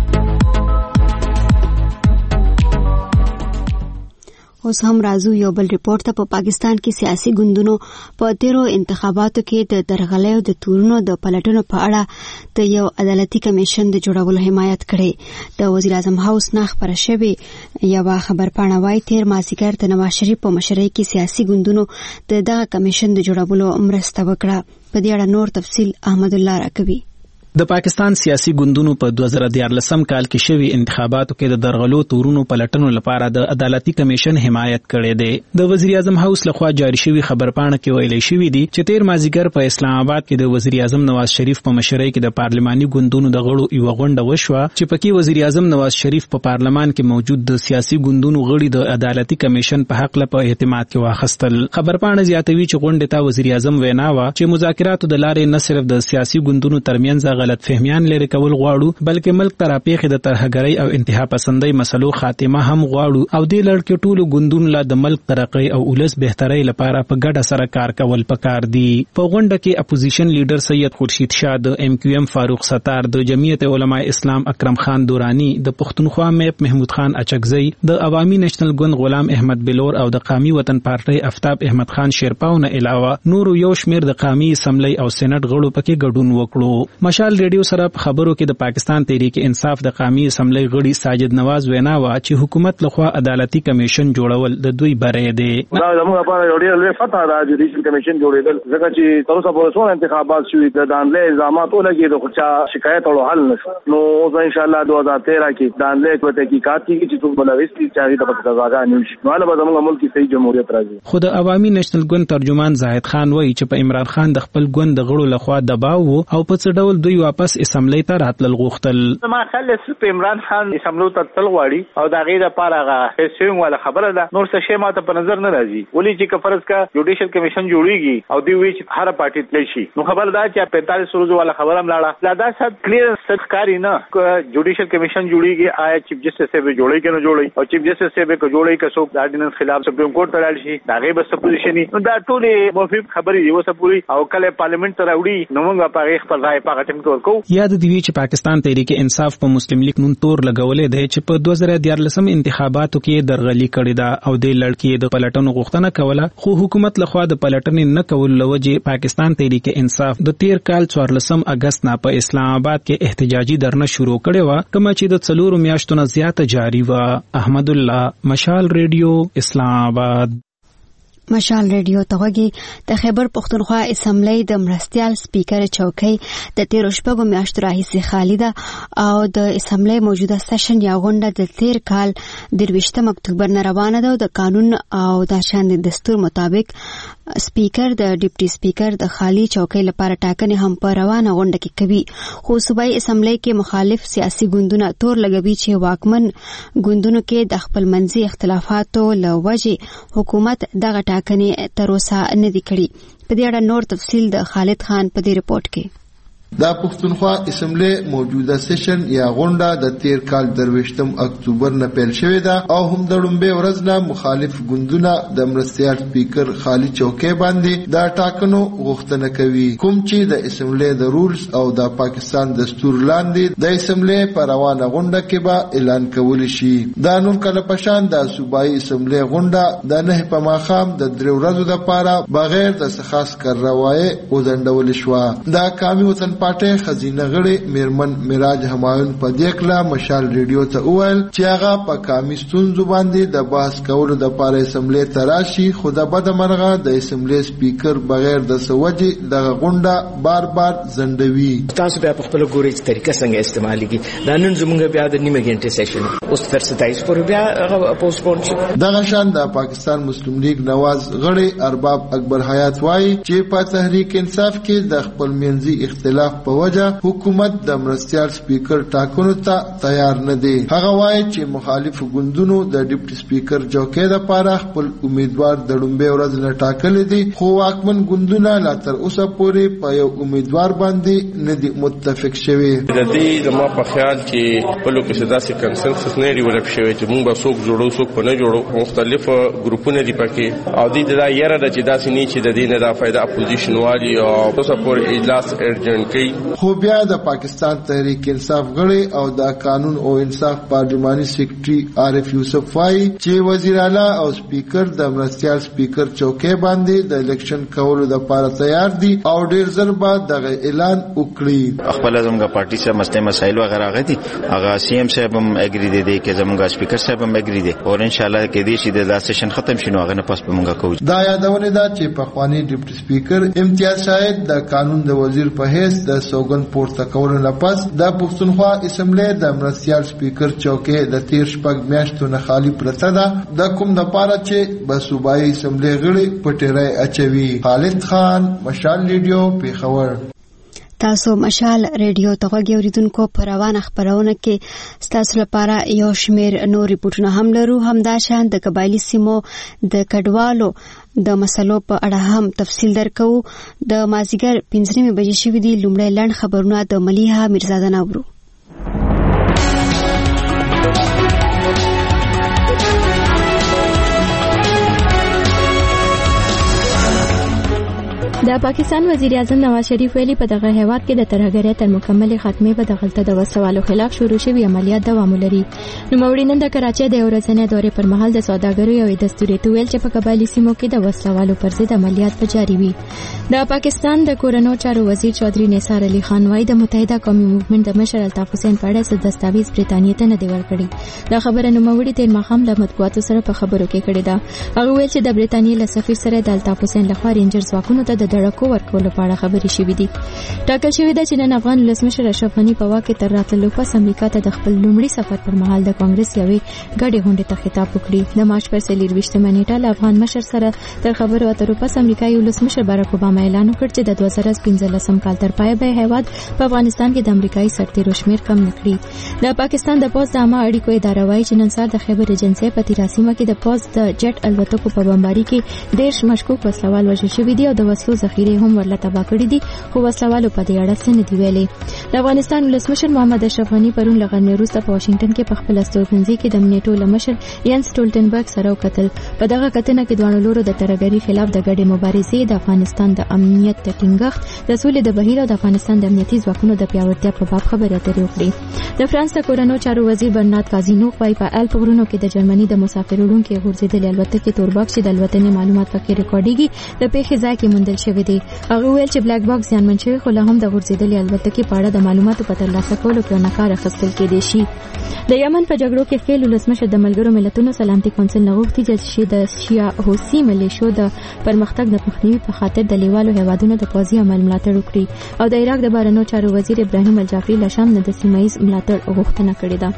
اوس هم راځو یو بل ریپورت ته. په پاکستان کې سیاسي ګوندونو په تیرو انتخاباتو کې د درغلیو د تورونو د پلټنو په اړه د یو عدالتي کمیشن د جوړولو حمایت کړي. د وزیر اعظم هاوس نه خبره شوې یو خبرپاڼه وايي تیر مازیګر د نواز شریف په مشرۍ کې سیاسي ګوندونو د دغه کمیشن د جوړولو مرسته وکړه. په دې اړه نور تفصیل احمد الله راکوي. د پاکستان سیاسي ګوندونو په 2014 کال کې شوی انتخاباتو کې د درغلو تورونو پلټنو لپاره د عدالتي کمیشن حمایت کړی دی. د وزیر اعظم هاوس لخوا جاری شوی خبرپاڼه کې ویلي شوی دی چې تیر مازیګر په اسلام آباد کې د وزیر اعظم نواز شریف په مشرۍ کې د پارلماني ګوندونو د غړو یو غونډه وشوه چې پکې وزیر اعظم نواز شریف په پارلمان کې موجود د سیاسي ګوندونو غړي د عدالتي کمیشن په حق له په اعتماد کې واخیستل. خبرپاڼه زیاتوي چې غونډه ته وزیر اعظم وینا وا چې مذاکراتو د لارې نه صرف د سیاسي ګوندونو ترمنځ غلط فهمیان لري کول غواړو بلکې ملک ته راپېښې د ترهګرۍ او انتها پسندۍ مسلو خاتمه هم غواړو او دې لړ کې ټولو ګوندونو له د ملک ترقۍ او ولس بهترۍ لپاره په ګډه سره کار کول پکار دي. په غونډه کې اپوزیشن لیډر سید خورشید شاه، د MQM فاروق ستار، د جمعیت علماء اسلام اکرم خان دورانی، د پښتونخوا میپ محمود خان اچکزی، د عوامي نېشنل ګوند غلام احمد بلور او د قومي وطن پارټۍ افتاب احمد خان شیرپاو نه علاوه نورو یو شمیر د قومي اسمبلی او سېنات غړو پکې ګډون وکړو. مشال ریډیو سره په خبرو کې د پاکستان تحریک انصاف د قومي اسمبلی غړي ساجد نواز وینا وا چې حکومت لخوا عدالتي کمیشن جوړول د دوی بره دی. دا زموږ لپاره یو ډېر فتح ده چې جوډیشل کمیشن جوړېدل، ځکه چې تر اوسه پورې څو انتخابات شوي د دانلې الزامات ولګي د خو شکایت او حل نشو. نو زه ان شاء الله 2013 کې دانلې په تحقیقات کې چې څوک بلويستي چې د پټه ځاګه نیوشي نو له زموږ ملک کې صحیح جمهوریت راځي. خو د عوامي نېشنل ګوند ترجمان زاهد خان وایي چې په عمران خان د خپل ګوند د غړو لخوا دباو او په څه ډول دوی واپس اسمبلی ته راتلل غوښتل. ما خلک په عمران خان اسمبلی ته تل غواړي او دا غیر لپاره هیڅ ولا خبره ده نور څه شی ماته په نظر نه راځي. ولې چې فرض کا جوډیشل کمیشن جوړیږي او دی وی چې هر پارټي تل شي نو خبر ده چې 45 ورځې والا خبره هم لاړه دا صد کلیر سرکاري نه جوډیشل کمیشن جوړیږي آیا چیف جسټس به جوړي کنه جوړي او چیف جسټس به جوړي که څوک د آرډیننس خلاف سپریم کورټ ته لاړ شي دا غي بس پوزیشن نو دا ټولې موافق خبرې یو څه پوری او کله پارلیمنت ته راوړي نو موږ په هغه خپل رائے په ټیم کې ورکو. یاد دی چې پاکستان تحریک انصاف په مسلم لیگ نون تور لګولې ده چې په 2014 انتخاباتو کې درغلي کړې ده او د لړکی د پلټنو غوښتنه کوله خو حکومت لخوا د پلټنې نه کول لوجه پاکستان تحریک انصاف د 13 کال 14 اگست نه په اسلام آباد کې احتجاجي درنه شروع کړې و کوم چې د 4 میاشتو نه زیاته جاری و. احمد الله، مشال ریډیو، اسلام آباد. مشال ریډیو ته وګي د خیبر پښتونخوا اسمبلی د مرستيال سپیکر چوکۍ د 13 میاشتو راهیسې خالی ده او د اسمبلی موجوده سیشن یا غونډه د 13 کال 23 اکتوبر نه روانه ده. د قانون او د شان دستور مطابق سپیکر د ډیپټي سپیکر د خالی چوکۍ لپاره ټاکنې هم په روانه غونډه کې کوي خو صوبایي اسمبلی کې مخالف سیاسي ګوندونه تور لګوي چې واکمن ګوندونو کې د خپل منځي اختلافاتو له وجې حکومت دغه ټاکنې تر اوسه نه دي کړي. په دې اړه نور تفصیل د خالد خان په دې رپورت کې. دا پښتونخوا اسمبلی موجوده سیشن یا غونډه د 13 کال 23 اکتوبر نه پیل شوې ده او هم د لومبه ورځ نه مخالف ګوندونه د مرستيال سپیکر خالی چوکۍ باندې دا ټاکنو غوښتنه کوي کوم چې د اسمبلی د رولز او د پاکستان دستور لاندې د اسمبلی په روانه غونډه کې به اعلان کول شي. دا نور کله پشان د صوبایي اسمبلی غونډه د نه په ماخام د 3 ورځو لپاره بغیر د خاص کاروایی وځنډول شو. دا قومي وطن پارټي خزینه غړي میرمن میراج همایون په دې کلا مشال ریډیو ته وویل چې هغه په قومي ستونزو باندې د بحث کولو د لپاره اسمبلی ته راشي خو د بد مرغه د اسمبلی سپیکر بغیر د سوجي د غونډه بار بار زندوي. تاسو بیا په خپل ګوري طریقه څنګه استعماليږي دا نن زمونږ بیا د نیمه غنټه سیشن اوس تر 27 پورې بیا پوسټپون شي. دغه شان د پاکستان مسلم لیگ نواز غړي ارباب اکبر حیات وایي چې په تحریک انصاف کې د خپل منځي اختلاف په وجه حکومت د مرستيال سپیکر ټاکنو ته تیار نه دی. هغه وایي چې مخالف ګوندونو د ډیپټي سپیکر چوکۍ لپاره خپل امیدوار د لومبه ورځ نه ټاکلي دي خو واکمن ګوندونه لا تر اوسه پورې په یو امیدوار باندې نه دي متفق شوي. د دې زما په خیال چې خپل کې داسې کنسنسس نه ډیولپ شوی چې موږ به څوک جوړو څوک نه جوړو مختلف ګروپونه دي پکې او دې دا یره د چې داسې نه چې د دې نه دا فائدہ اپوزیشن والی او اوسه پورې اجلاس ارجنټ خو بیا د پاکستان تحریک انصاف غړي او د قانون او انصاف پارلماني سیکریټري عارف یوسف وايي چې وزیر اعلی او سپیکر د مرستيال سپیکر چوکۍ باندې د الیکشن کولو لپاره تیار دي او ډیر ځل بعد دغه اعلان وکړي. خپل زموږ پارټي سره مسایل وغیرہ غدي هغه سی ام صاحب هم اګری دي کې زموږ سپیکر صاحب هم اګری دي او ان شاء الله کې دې شي د سیشن ختم شنو هغه نه پس به موږ کوو. دا یادونه ده چې په خواني ډیپټي سپیکر امتیاز شاهد د قانون د وزیر په حیث د سوګن پورته کولو نه پس د پښتونخوا اسمبلی د مرستيال سپیکر چوکۍ د 13 میاشتو نه خالی پرته ده د کوم د پاره چې په صوبایي اسمبلی غړي پټیرای اچوي. خالد خان، مشال ریډیو، پیښور. ستاسو مشال ریډیو ته غوږی اوریدونکو په روانه خبرونه کې ستاسو لپاره یو شمیر نور ریپورتونه هم لرو. همدا شان د قبایلی سیمو د کډوالو د مسلو په اړه هم تفصیل درکو. د مازیګر 15 بجې شوې دي. لومړی لنډ خبرونه د ملیحه میرزاده نورو. د پاکستان وزیر اعظم نواز شریف ویلي په دغه هیواد کې د ترهګرۍ تر مکمل خاتمه به دغلطه د وسوالو خلاف شروع شوی عملیات دوام لري. نوموړي نن د کراچۍ د ورځنۍ دورې پر مهال د سوداګرۍ او دستوري تویل چې په قبایلی سیمو کې د وسوالو پر ضد عملیات په جاری وي. د پاکستان د کورنو چارو وزیر چودھری نثار علي خان وايي د متحده قومي موومېنټ د مشر الطاف حسین په اړه دستاویز برېټانیا ته نه دی ورکړی. دا خبره نوموړي تیر ماښام له مطبوعاتو سره په خبرو کې کړې ده. هغه ویل چې د برېټانیا له سفیر سره د الطاف حسین لخوا رینجر ځواکونو ته د ډړکو ورکولو په اړه خبرې شوې دي. ټاکل شوې ده چې نن افغان ولسمشر اشرف غني په واک تر راتللو پس امریکا ته د خپل لومړي سفر پر مهال د کانګرس یوې ګډې غونډې ته خطاب وکړي. د مارچ پر 24 نیټه له افغان مشر سره تر خبرو اترو پس امریکایي ولسمشر باراک اوباما اعلان وکړ چې د 2015 کال تر پای به هیواد په افغانستان کې د امریکایي سرتیرو شمیر کم نکړي. د پاکستان د پوز د عامه اړیکو اداره وايي چې نن سهار د خیبر ایجنسۍ په تیراسیمه کې د پوز د جټ الوتکو په بمباري کې 10 مشکوک وسلوال وژل شوي دي او د وسلو ذخیره هم ورله تباه کړي دي، خو وسلوالو په دې اړه څه نه دي ویلي. د افغانستان ولسمشر محمد اشرف غني پرون له غرمې وروسته په واشنگټن کې په خپل استوګنځي کې د نیټو له مشر ینس سټولټنبرګ سره وکتل. په دغه کتنه کې دواړو لورو د ترهګرۍ خلاف د ګډې مبارزې، د افغانستان د امنیت د ټینګښت، د سولې د بهیر او د افغانستان د امنیتي ځواکونو د پیاوړتیا په باب خبرې اترې وکړې. د فرانس د کورنو چارو وزیر برنارد کازینو وايي په الپ غرونو کې د جرمني د مسافر وړونکو غورځېدلې الوتکې تورباکس چې د الوتنې معلومات پکې ریکارډېږي د پیښې ځای کې موندل شوی دی. هغه ویل چې بلیک باکس زیانمن شوی، خو لا هم د غورځېدلې الوتکې په اړه د معلوماتو په ترلاسه کولو کې یو ناکاره اخیستل کېدی شي. د یمن په جګړو کې ښکېل ولسمشر د ملګرو ملتونو سلامتي کونسل نه غوښتي چې د شیا حوثي ملیشو د پرمختګ د مخنیوي په خاطر د لیوالو هیوادونو د پوځي عمل ملاتړ وکړي او د عراق د بهرنیو چارو وزیر ابراهیم الجعفري له شام نه د سیمه ییز ملاتړ غوښتنه کړې ده.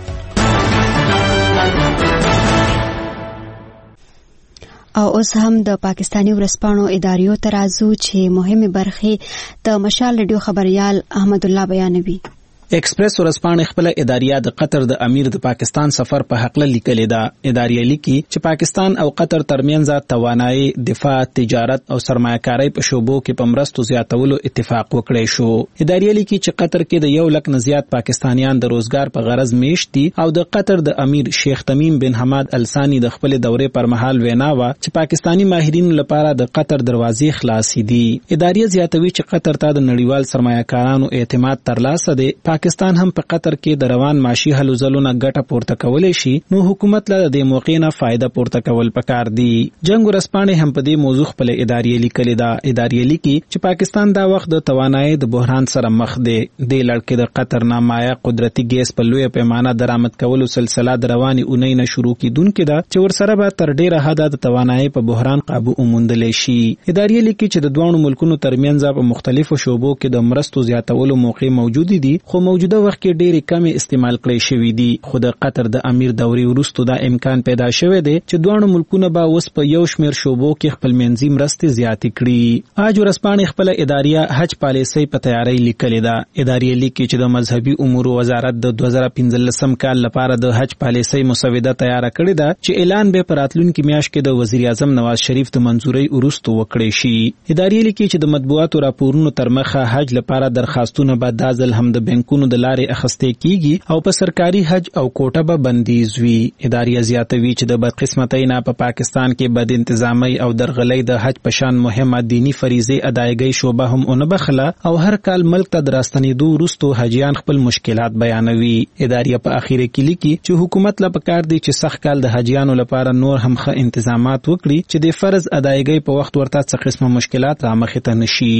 او اوس هم د پاکستاني ورځپاڼو اداریو ته راځو چې مهمه برخې د مشال ریډیو خبريال احمد الله بیانوي. ایکسپریس ورځپاڼه خپل اداریه د قطر د امیر د پاکستان سفر په حق لیکلې ده. اداریه لیکي چې پاکستان او قطر ترمنځ توانایي، دفاع، تجارت او سرمایه‌کاري په شوبو کې په مرستو زیاتولو اتفاق وکړی شو. اداریه لیکي چې قطر کې د 1 لک نه زیات پاکستانیان د روزګار په غرض میشت دي او د قطر د امیر شیخ تمیم بن حماد الثانی د خپل دورې پر مهال وینا و چې پاکستانی ماهرینو لپاره د قطر دروازې خلاصې دي. اداریه زیاتوي چې قطر ته د نړیوال سرمایه‌کارانو اعتماد ترلاسه دي. پاکستان هم په قطر کې د روان معاشي هلو ځلونه ګټه پورته کولای شي، نو حکومت له دې موقع نه فائدہ پورته کول پکار دي. جنگ ورځپاڼه هم په دې موضوع خپل اداریه لیکلې ده. اداریه لیکي چې پاکستان دا وخت د توانایي د بحران سره مخ دی. د لړکې د قطر نه مایا قدرتي ګیس په لوی پیمانه درآمد کولو سلسله د رواني اونۍ نه شروع کیدونکې ده چې ورسره به تر ډیره حد د توانایي په بحران قابو وموندل شي. اداریه لیکي چې د دوه ملکونو ترمنځ په مختلفو شوبو کې د مرستو زیاتولو موقع موجود دي، خو موجوده وخت کې ډېری کمی استعمال کړی شوی دي. خو د قطر د امیر دورې وروسته دا امکان پیدا شوی دی چې دوه ملکونه به اوس په یو شمیر شوبو کې خپل منځي مرستې زیاتې کړي. اج ورځپاڼه خپل اداریه حج پالیسۍ په تیاری لیکلې ده. اداریه لیکي چې د مذهبي امور وزارت د 2015 کال لپاره د حج پالیسۍ مسوده تیار کړې ده چې اعلان به پراتلونکو میاشت کې د وزیر اعظم نواز شریف د منځوري وروسته وکړي شي. اداریه لیکي چې د مطبوعاتو راپورونو تر مخه حج لپاره درخواستونه به دازل هم د بانکونو د لارې اخیستل کیږي او په سرکاري حج او کوټه به بندیز وي. اداریه زیاتوي چې د بدقسمتۍ نه په پاکستان کې بد انتظامی او درغلۍ د حج په شان مهمه دینی فریضه ادایګۍ شوبه هم اون بخله او هر کال ملک ته دراستنیدو وروسته حجیان خپل مشکلات بیانوي. اداریه په اخیره کې لیکي چې حکومت لا پکار دی چې سخت کال د حجیانو لپاره نور هم ښه انتظامات وکړي چې د فرض ادایګۍ په وخت ورته څه قسمه مشکلات را مخې ته نشي.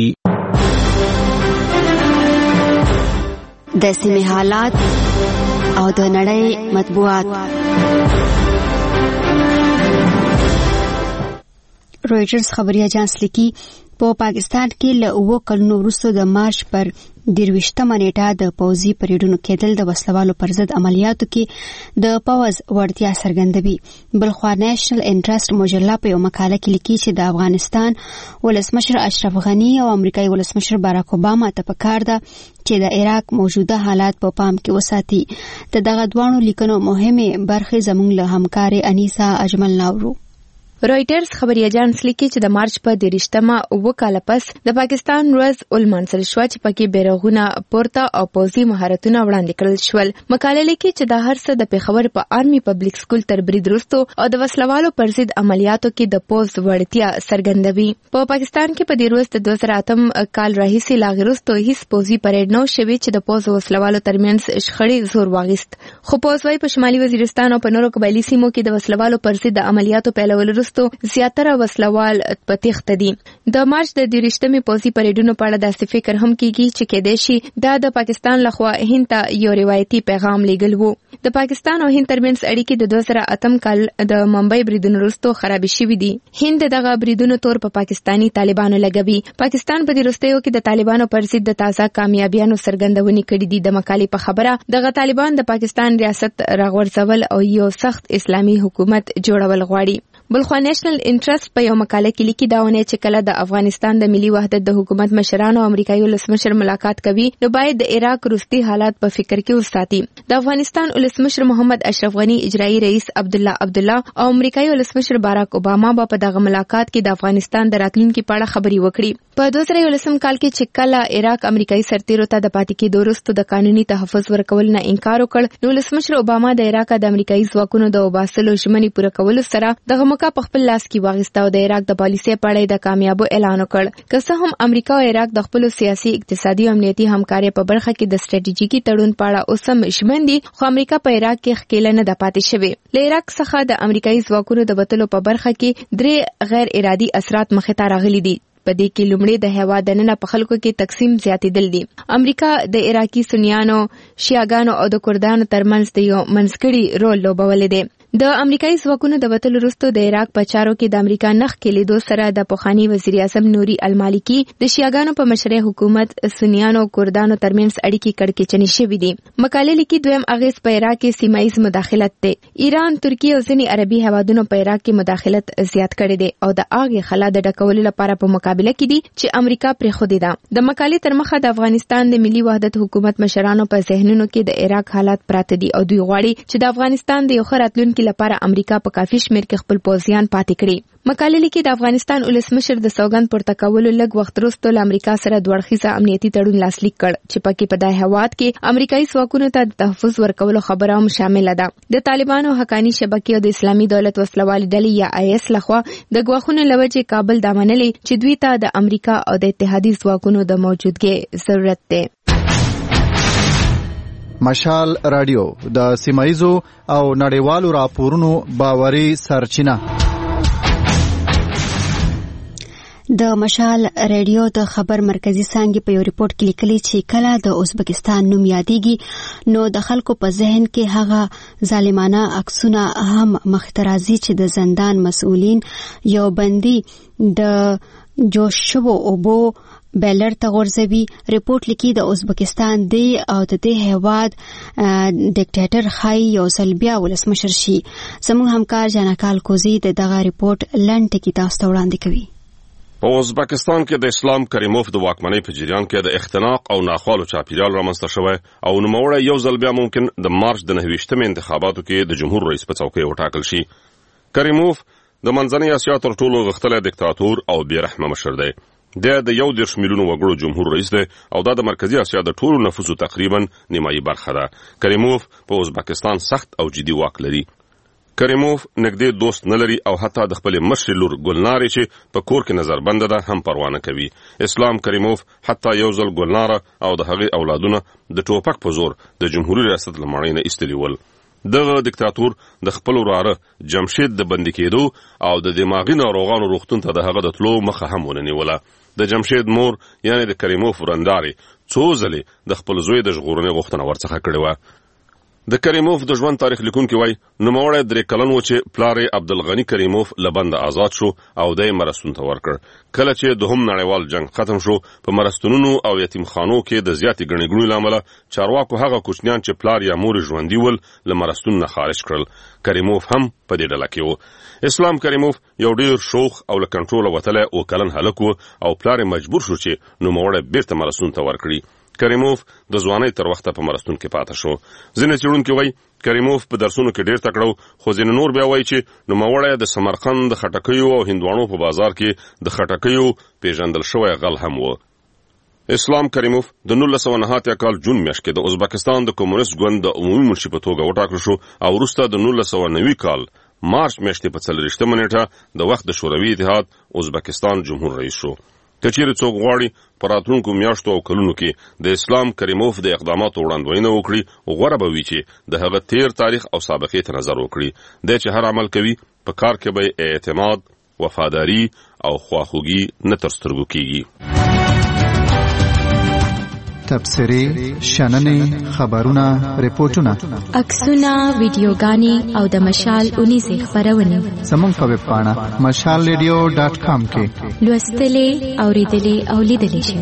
د سیمې حالات او د نړۍ مطبوعات. رویټرز خبري اژانس لیکي په پاکستان کې له 9 کلونو وروسته د مارچ پر 23مه نیټه د پوځي پریډونو کېدل د وسلوالو پر ضد عملیاتو کې د پوځ وړتیا څرګندوي. بلخوا نېشنل انټرست مجله په یو مقاله کې لیکي چې د افغانستان ولسمشر اشرف غنی او امریکایي ولسمشر باراک اوباما ته پکار ده چې د عراق موجوده حالات په پام کې وساتي. د دغه دوانو لیکنو مهمه برخه زموږ له همکار انیسا اجمل ناورو. رويټرز خبري اژانس لیکي چې د مارچ په 23مه وکاله پس د پاکستان ورځ ولمانځل شو چې پکې بیرغونه پورته او پوځي مهارتونه وړاندې کړل شول. مقاله لیکي چې د هر څه د پیښور په آرمي پبلک سکول تر برید وروسته او د وسلوالو پر ضد عملیاتو کې د پوځ وړتیا څرګندوي. په پاکستان کې په دې ورځ د 2008 کال راهیسې لا غوښتو هیڅ پوځي پریډ نه شوی چې د پوځ وسلوالو ترمنځ شخړې زور واغست. خو پوځ وايي په شمالي وزیرستان او په نورو قبایلی سیمو کې د وسلوالو پر ضد عملیاتو پیلولو زیاتره وسلوال په تخته دي. د مارچ د 23مې پوځي پریډونو په اړه داسې فکر هم کیږي چې کېدای شي د پاکستان لخوا هند ته یو روایتي پیغام لیږل وو. د پاکستان او هند ترمنځ اړیکې د 2008 کال د ممبئی بریدونو وروسته خراب شوې دي. هند دغه بریدونو تور په پاکستاني طالبانو لګوي. پاکستان په دې وروستیو کې د طالبانو پر ضد د تازه کامیابیانو څرګندونې کړې دي. د مقالې په خبره دغه طالبان د پاکستان ریاست راغورځول او یو سخت اسلامي حکومت جوړول غواړي. بلخوا نېشنل انټرست په یو مقاله کې لیکي دا ونه چې کله د افغانستان د ملي وحدت د حکومت مشرانو او امریکایي ولسمشر ملاقات کوي نو باید د عراق وروستي حالات په فکر کې وساتي. د افغانستان ولسمشر محمد اشرف غنی، اجرایی رئیس عبدالله او امریکایي ولسمشر باراک اوباما په دغه ملاقات کې د افغانستان د راتلونکي په اړه خبري وکړي. په 2019 کال کې چې کله عراق امریکایي سرتیرو ته د پاتې کېدو وروسته د قانوني تحفظ ورکول نه انکار وکړ نو ولسمشر اوباما د عراق د امریکایي ځواکونو د وباسلو ژمنې پوره کولو سره دغه موقع په خپل لاس کې واغسته او د عراق د پالیسۍ په اړه د کامیابو اعلان وکړ. که څه هم امریکا او عراق د خپل سیاسي، اقتصادي او امنیتي همکارۍ په برخه کې د ستراتیژیکي تړون په اړه اوس هم ژمن دي، خو امریکا په عراق کې ښکېله نه ده پاتې شوې. له عراق څخه د امریکایي ځواکونو د وتلو په برخه کې 3 غیر ارادي اثرات مخې ته راغلي دي. په دې کې لومړی د هېواد دننه په خلکو کې تقسیم زیاتېدل دي. امریکا د عراقي سنیانو، شیعاګانو او د کردانو ترمنځ د یو منځګړي رول لوبولی دی. د امریکایي ځواکونو د وتلو وروسته د عراق په چارو کې د امریکا نخ کې لیدو سره د پخواني وزیر اعظم نوري المالکي د شیعاګانو په مشرۍ حکومت سنیانو او کردانو ترمنځ اړیکې کړکېچنې شوې دي. مقالې لیکي دویم اغیز په عراق کې سیمایي مداخلت دی. ایران، ترکیه او ځینې عربي هیوادونو په عراق کې مداخلت زیات کړی دی او د هغې خلا د ډکولو لپاره په مقابله کې دي چې امریکا پرېښودې ده. د مقالې تر مخه د افغانستان د ملي وحدت حکومت مشرانو په ذهنونو کې د عراق حالات پراته دي او دوی غواړي چې د افغانستان د یو ښه راتلونکي لپاره امریکا په کافي شمېر کې خپل پوځیان پاتې کړي. مقالې لیکي د افغانستان ولسمشر د سوګند پورته کولو لږ وخت وروسته له امریکا سره دوړخیزه امنیتي تړون لاسلیک کړ چې پکې په دغه هېواد کې امریکایي ځواکونو ته د تحفظ ورکولو خبره هم شامله ده. د طالبانو حقاني شبکې او د اسلامي دولت وسلوالې ډلې یا IS لخوا د ګواښونو له وجې کابل دا منلي چې دوی ته د امریکا او د اتحادي ځواکونو د موجودګۍ ضرورت دی. مشال رادیو د سیمایزو او نړیوالو راپورونو باوري سرچینه. د مشال رادیو د خبر مرکزی څانګې په یو ریپورت کې لیکلي چې کله د ازبکستان نوم یادېږي نو د خلکو په ذهن کې هغه ظالمانه عکسونه هم مخته راځي چې د زندان مسؤلین یو بندي د جوش شوو اوبو بیلر ته غورځوي. ریپورت لیکي د ازبکستان دی او د دې هېواد ډیکټیټر خای یو ځل بیا ولسمشر شي. زموږ همکار جانکال کوزي دغه ریپورت لنډ ټکي تاسو ته وړاندې کوي. په ازبکستان کې د اسلام کریموف د واکمنۍ په جریان کې د اختناق او ناخوالو چاپیریال رامنځته شوی او نوموړی یو ځل بیا ممکن د مارچ د 29مې انتخاباتو کې د جمهور رئیس په څوکۍ وټاکل شي. کریموف د منځنۍ اسیا تر ټولو غښتلی دیکتاتور او بېرحمه مشر دی. د 1.10 میلیونو وګړو جمهور رئیس دی او دا د مرکزی اسیا د ټولو نفوسو تقریبا نیمایي برخه ده. کریموف په ازبکستان سخت او جدي واک لري. کریموف نږدې دوست نه لري او حتی د خپل مشر لور ګلنارې چې په کور کې نظر بنده ده هم پروا نه کوي. اسلام کریموف حتی یو ځل ګلناره او د هغې اولادونه د ټوپک په زور د جمهوریت ریاست له مړۍ نه ایستلي ول. دغه دیکتاتور د خپل وراره جمشید د بندي کېدو او د دماغي ناروغانو روغتون ته د هغه د تلو مخه هم ونه نیوله. د جمشید مور یعنی د کریموف ورنداري څو ځلې د خپل زوی د ژغورنې غوښتنه ورڅخه کړې وه. د کریموف د ژوند تاریخ لیکونکي وای نوموړی 3 کلن و چې پلار عبدالغنی کریموف لبند آزاد شو او د مرستون ته ورکړ. کله چې دوهم نړیوال جنگ ختم شو په مرستونونو او یتیمخانو کې د زیاتې ګڼې ګوڼې له امله چارواکو هغه کوچنیان چې پلار یا مور ژوندي ول له مرستون نه خارج کړل. کریموف هم په دې ډله کې و. اسلام کریموف یو ډیر شوخ او له کنټروله وتلی 2 کلن هلک و او پلار مجبور شو چې نوموړی بیرته مرستون ته ورکړي. کریموف د ځوانۍ تر وخته په مرستون کې پاتې شو. ځینې څېړونکي وایي کریموف په درسونو کې ډیر تکړه خو ځینې نور بیا وایي چې نوموړی د سمرقند د خټکیو او هندواڼو په بازار کې د خټکیو پیژندل شوی غل هم و. اسلام کریموف د 1909 کال جون میاشت کې د ازبکستان د کمونیست ګوند د عمومي منشي په توګه وټاکل شو او وروسته د 1990 کال مارچ میاشتې په 40 نیټه د وخت د شوروي اتحاد ازبکستان جمهور رئیس شو. که چیرې څوک غواړي په راتلونکو میاشتو او کلونو کې د اسلام کریموف د اقداماتو وړاندوینه وکړي غوره به وي چې د هغه تیر تاریخ او سابقې ته نظر وکړي. دی چې هر عمل کوي په کار کې به اعتماد، وفاداری او خواخوږي نه تر سترګو کیږي. تبصرې، شننې، خبرونه، ریپورتونه، عکسونه، ویډیوګانې او د مشال 19 خبرونه زموږ په ویب پاڼه mashalradio.com کې لوستلې، اوریدلې او لیدلې شئ.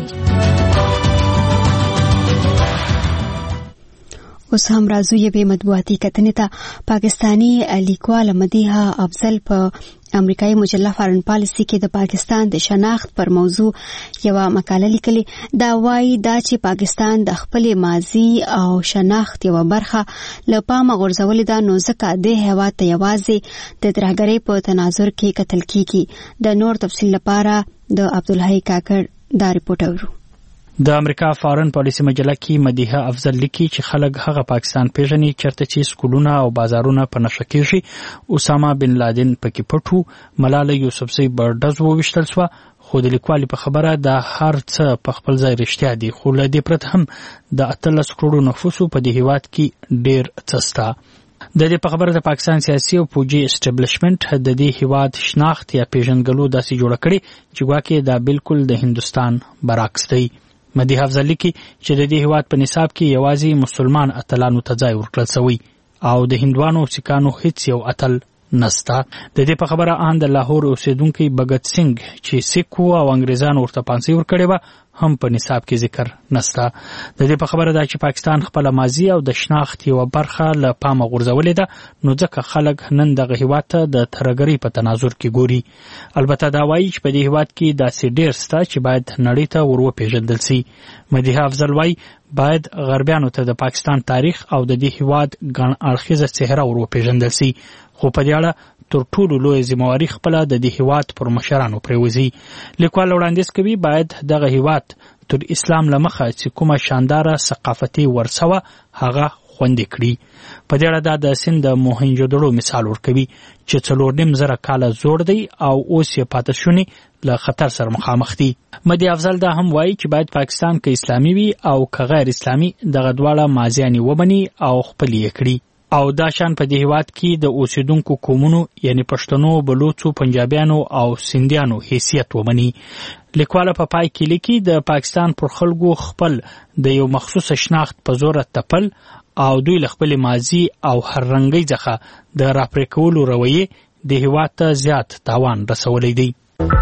اوس هم راځو یوې مطبوعاتي کتنې ته. پاکستانی لیکوال مدیحه افضل په امریکایي مجله فارن پالیسي کې د پاکستان د شناخت پر موضوع یوه مقاله لیکلي. دا وایي دا چې پاکستان د خپلې ماضي او شناخت یوه برخه له پامه غورځولې ده نو ځکه دې هېواد ته یوازې د ترهګرۍ په تناظر کې کتل کیږي. د نور تفصیل لپاره د عبدالحی کاکړ دا رپورټ اورو. د امریکا فارن پالیسي مجله کې مدیحه افضل لیکي چې خلک هغه پاکستان پیژني چرته چې سکولونه او بازارونه په نشه کېږي. اسامه بن لادن پکې پټ و، ملاله یوسفزۍ برډز وویشتل سوه. خو د لیکوالې په خبره دا هر څه په خپل ځای رښتیا دي، خو له دې پرته هم د 18 کروڑو نفوسو په دې هېواد کې ډېر څه سته. د دې په خبره د پاکستان سیاسي او پوجي اسټابلیشمنت د دې هېواد شناخت یا پیژنګلو داسې جوړه کړې چې ګواکې دا بالکل د هندوستان برعکس دی. مدیحه افضل لیکي چې د دې هېواد په نصاب کې یوازې مسلمان اتلانو ته ځای ورکړل شوی او د هندوانو او سیکانو هیڅ یو اتل نسته. د دې په خبره ان د لاهور اوسیدونکي بګت سنگ چې سیک او انګریزانو ورته پانسي ورکړې وه هم په نصاب کې ذکر نسته. د دې په خبره ده چې پاکستان خپل ماضي او د شناخت یو برخه له پامه غورځولې ده نو ځکه خلک نن دغه هېواد ته د ترهګرۍ په تناظر کې ګوري. البته دا وایي چې په دې هېواد کې داسې ډېر سته چې باید نړۍ ته ور وپېژندل سي. مدیحه افضل وایي باید غربیانو ته د پاکستان تاریخ او د دې هېواد ګڼ اړخیزه څهره ور وپېژندل سي، خو په دې اړه تر ټولو لوی ذمہواري خپله د دې هېواد پر مشرانو پرېوځي. لیکوال وړاندیز کوي باید دغه هېواد تر اسلام له مخه چې کومه شانداره ثقافتي ورثه وه هغه خوندي کړي. په دې اړه دا د سند د موهنجودړو مثال ورکوي چې 4.5 کاله زوړ دی او اوس یې پاتې شونې له خطر سره مخامخ دي. مدیحه افضل دا هم وایي چې باید پاکستان که اسلامي وي او که غیر اسلامي دغه دواړه ماضیانې ومني او خپل یې کړي او دا شان په دې هېواد کې د اوسیدونکو قومونو یعنی پښتنو، بلوڅو، پنجابیانو او سندیانو حیثیت ومني. لیکواله په پای کې لیکي د پاکستان پر خلکو خپل د یو مخصوص شناخت په زور تپل او دوی له خپل ماضي او هر رنګي څخه د راپرې کولو رویې د هېواد ته زیات تاوان رسولی دی.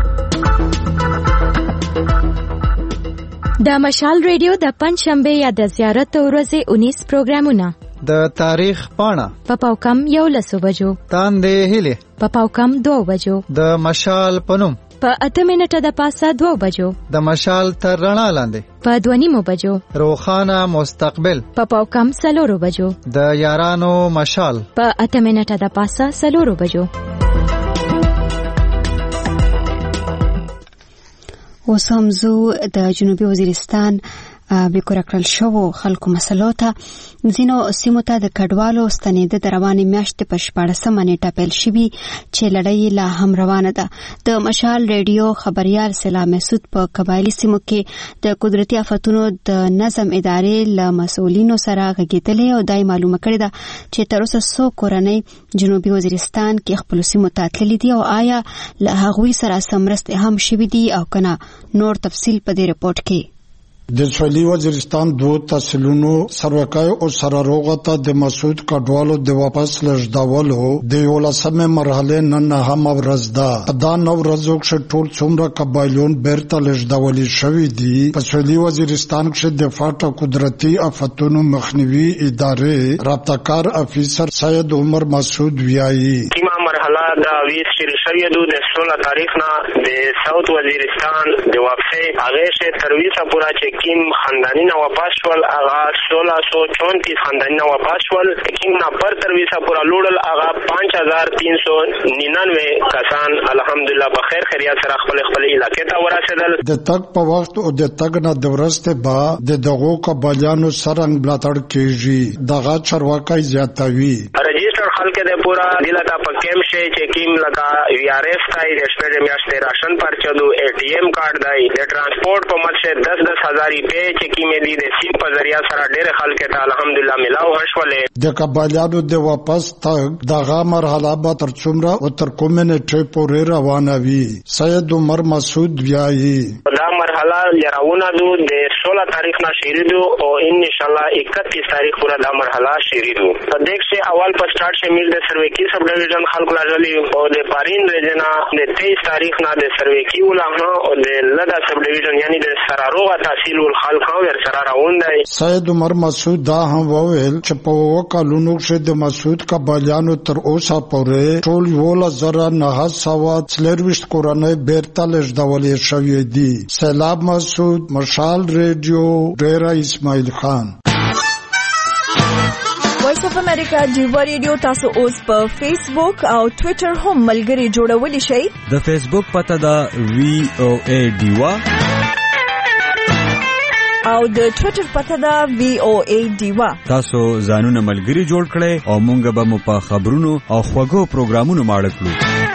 د مشال ریډیو د پنځشنبه یا د زیارت ورځې 19 پروګرامونه د تاریخ پاڼه په پاوکم 11 بجو، تاندې هیلې په پاوکم 2 بجو، د مشال پنوم په 8 منټه د پاسه 2 بجو، د مشال تر رڼا لاندې په 2:30 بجو، روخانه مستقبل په پاوکم 4 بجو، د یارانو مشال په 8 منټه د پاسه 4 بجو. اوس هم زو د جنوبي وزیرستان بیکوره کړل شوو خلکو مسلو ته ځینو سیمو ته د کډوالو ستنېده د روانې میاشتې په 14 نیټه پیل شوي چې لړۍ لا هم روانه ده. د مشال ریډیو خبریال سلام مسعود په قبایلي سیمو کې د قدرتي آفتونو د نظم ادارې له مسؤلینو سره غږېدلې او دای معلومه کړې ده چې تر اوسه څو کورنۍ جنوبي وزیرستان کې خپل سیمو ته تللي دي او آیا له هغوی سره سم مرستې هم شوي دي او کنه. نور تفصیل په دې رپورټ کې. د سویلي وزیرستان 2 تحصیلونو سروکای او سراروغه د مسعود کډوالو د واپس لږداولو د 11مې مرحله نن هم ورځ ده. دا نو ورځو کې ټول څومره قبایلون بیرته لږداولي شوي دي. په سویلي وزیرستان کې د فاټا قدرتي آفتونو مخنیوي ادارې رابطه‌کار افیسر سید عمر مسعود ویایي مرحله دا 20 شروع شوی د 16 تاریخ نه د ساوث وزیرستان د واپسې هغه شه تر 20 پورا چې کیم خاندانی نه واپس ول هغه 1634 خاندانی نه واپس ول کیم نه پر تر 20 پورا لوړل هغه 5399 کسان الحمدلله بخیر خیریت سره خپل علاقې ته ورسېدل. د تک په وخت او د تک نه د ورسته با د دغو قبایلانو سرنګ بلاتړ کیږي دغه چرواکای زیاتوي. رجسټر خلک د پورا دلته پکې شي چې کیم لگا ویارف تای د شپږ میاشتې راشن پرچه دو ATM کارت دی د ترانسپورت په مت سے 10,000 روپے چې کیم دی د سیم په ذریعہ سره ډېر خلک ته الحمدلله ملاو هشولې. د قبایلانو د واپس تک دغه مرحله به تر څومره او تر کومه نیټه پورې روانه وي. سید عمر مسعود ویایي دا مرحله لراونه دو د 16 تاریخ نه شروع دو او ان شاء الله 31 تاریخ پورا دا مرحله شروع دو. په دې کې اول په سٹارټ شامل د سرویکی سب ډیویژن خلک راځلي او د پارین ریجنا د 23 تاریخ نه د سرویکی ولغه او د لدا سب ډیویژن یعنی د سراروغه تحصیل الخلق او ور سره راوند دی. سید عمر مسعود دا هم وویل چې په وکالونو کې د مسعود قبایلانو تر اوسه پورې ټول 1923 کورنۍ بیرته لږدولې شوې دي. سیلاب مسعود مشال ریډیو ډیرا اسماعیل خان. وایس اف امریکا ډیوا ریډیو تاسو اوس په فیسبوک او ټوئیټر هم ملګری جوړولی شئ. د فیسبوک پته دا VOA ډیوا او د ټوئیټر پته دا VOA ډیوا. تاسو ځانونه ملګری جوړ کړئ او مونږ به مو په خبرونو او خوږو پروګرامونو ماړه کړو.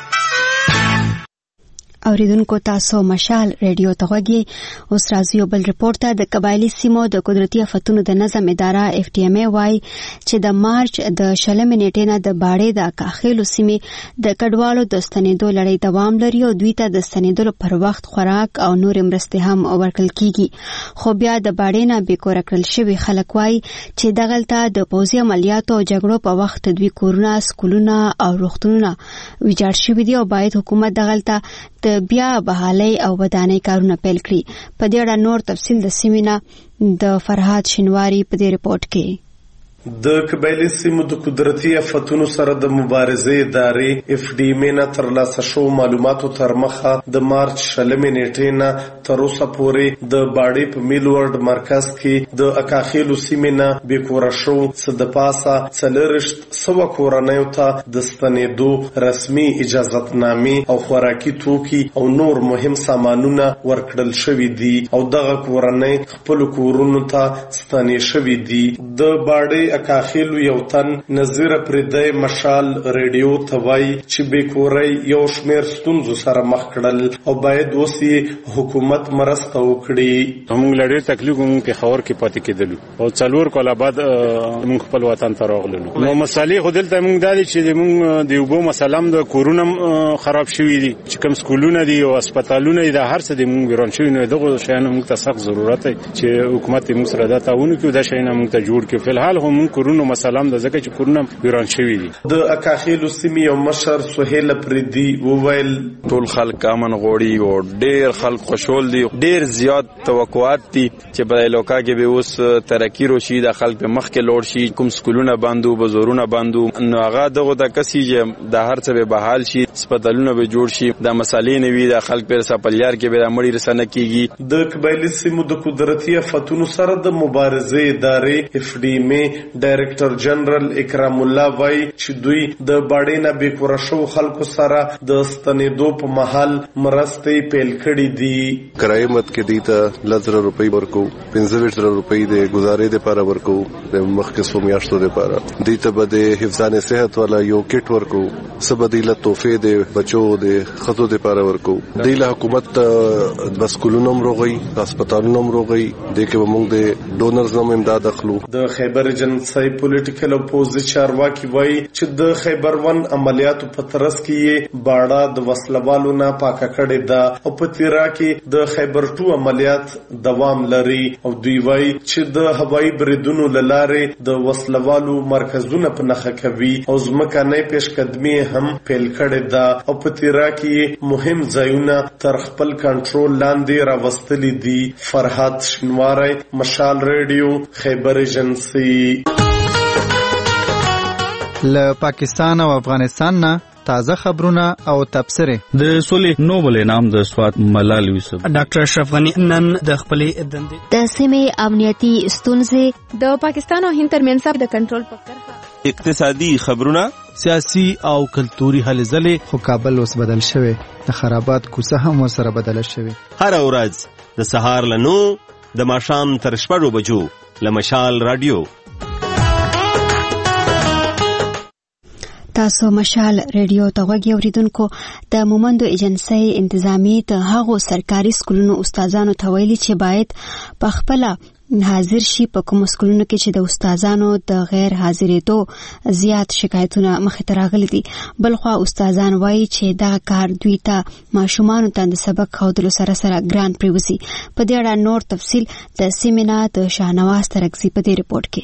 اوریدونکو تاسو مشال ریډیو ته غوږی. اوس راځو بل رپورټ ته. د قبایلی سیمو د قدرتي آفتونو د نظم اداره FTMA وايي چې د مارچ د 20 نیټې نه د باړې د کاخېلو سیمې د کډوالو د ستنېدو لړۍ دوام لري او دوی ته د ستنېدلو پر وخت خوراک او نور مرستې هم ورکړل کیږي. خو بیا د باړې نه بیکوره کړل شوي خلک وايي چې دغلته د پوځي عملیاتو او جګړو په وخت دوی کورونه سکولونه او روغتونونه ویجاړ شوي دي او باید حکومت دغلته د بیا بحالي او ودانۍ کارونه پیل کړي. په دې اړه نور تفصیل د سیمینه د فرهاد شینواری په دې رپورت کې. د قبایلی سیمو د قدرتي آفتونو سره د مبارزې ادارې FDMA نه ترلاسه شو معلوماتو تر مخه د مارچ 20 نیټې نه تر اوسه پورې د باړې په میلورډ مرکز کې د اکاخیلو سیمې نه بیکوره شو څه د پاسه 400 کورنیو ته د ستنېدو رسمي اجازهتنامې او خوراکي توکي او نور مهم سامانونه ورکړل شوي دي او دغه کورنۍ خپل کورونو ته ستنې شوي دي. د باړې اکاخیلو یو تن نظیر پردی مشال ریډیو ته وایي چې بیکورۍ یو شمیر ستونزو سره مخ کړل او باید اوس یې حکومت مرسته وکړي. موږ لړ تکلیف موږ په خبر کې پاتې کېدل او څلور کاله بعد موږ خپل وطن ته راغلو. نو مسالې خو دلته موږ دالي چې موږ د یوبو مسالم د کورونم خراب شوي دي چې کوم سکولونه دي او هسپتالونه دي د هر څه د موږ وران شوي. نو دغه شیانو موږ ته سخت ضرورت دی چې حکومت موږ سره دا تعاون وکړي دا شیانو موږ ته جوړ کړي. فلحال هم کورونو مسالم د زکه چې کورونه ویران شوي دي. د اکاخیلو سیمې یو مشر سهیل پردی وویل ټول خلک امن غوړي او ډېر خلک خوشحال دي. ډېر زیات توقعات دي چې په علاقې کې به اوس ترقی وشي د خلک په مخ کې لوړ شي کوم سکولونه بندو بزورونه بندو نو هغه دغه د کسي چې د هر څه به بحال شي هسپتالونه به جوړ شي د مسالې نوي د خلک په سپلیار کې به مړی رسنه کیږي. د قبایلی سیمو د قدرتي آفتونو سره د مبارزې ادارې FDMA ډایرکټر جنرال اکرام الله وایي چې دوی د باړې نه بیکوره شو خلکو سره د ستنېدو په مهال مرستې پیل کړې دي. کرایه مت کې دی ته 10,000 روپۍ ورکو 15,000 روپۍ د گزارې لپاره ورکو د مخکې سو میاشتو لپاره دی ته به د حفظان صحت والا یو کټ ورکو سبدیله تحفه د بچو د خزو لپاره ورکو. دی له حکومت بسکولونو روغي هسپتالونو روغي د کې موږ د ډونرز نوم امداد اخلو. د خیبر جنوب ایجنسی پولیټیکل اپوزیشن چارواکي وایي چې د خیبر ون عملیاتو په ترڅ کې باړه د وسلوالو نه پاکه کړې ده او په تیرا کې د خیبر 2 عملیات دوام لري او دوی وایي چې د هوایي بریدونو لاره د وسلوالو مرکزونه په نخښه کوي او ځمکنۍ پیشقدمي هم پیل کړې ده او په تیرا کې مهم ځایونه تر خپل کنټرول لاندې راوستلي دي. فرحات شنواری، مشال ریډیو، خیبر ایجنسی. له پاکستان او افغانستان نه تازه خبرونه او تبصره. د سولې نوبل انعام د سواد ملال یوسف. ډاکټر اشرف غنی نن د خپلې دندې د سیمې امنیتي ستونزې، د پاکستان او هند ترمنځ د کنټرول په کرښه، اقتصادي خبرونه، سیاسي او کلتوري هلې ځلې. خو کابل اوس بدل شوی، د خرابات کوڅه هم ورسره بدله شوی. هر ورځ د سهار له 9 د ماښام تر 6 بجو له مشال رادیو. تاسو مشال ریډیو ته غوږی اوریدونکو. د مومندو ایجنسی انتظامی د هغو سرکاري سکولونو استادانو ته ویلي چې باید په خپل حاضر شي په کوم سکولونو کې چې د استادانو د غیر حاضرېدو زیات شکایتونه مخې ته راغلي دي. بلخوا استادان وایي چې دغه کار دوی ته ماشومانو ته د سبق ښودلو سره سره ګران پریوزي. په دې اړه نور تفصیل د سیمینه د شاهنواز ترکزي په دې ریپورت کې.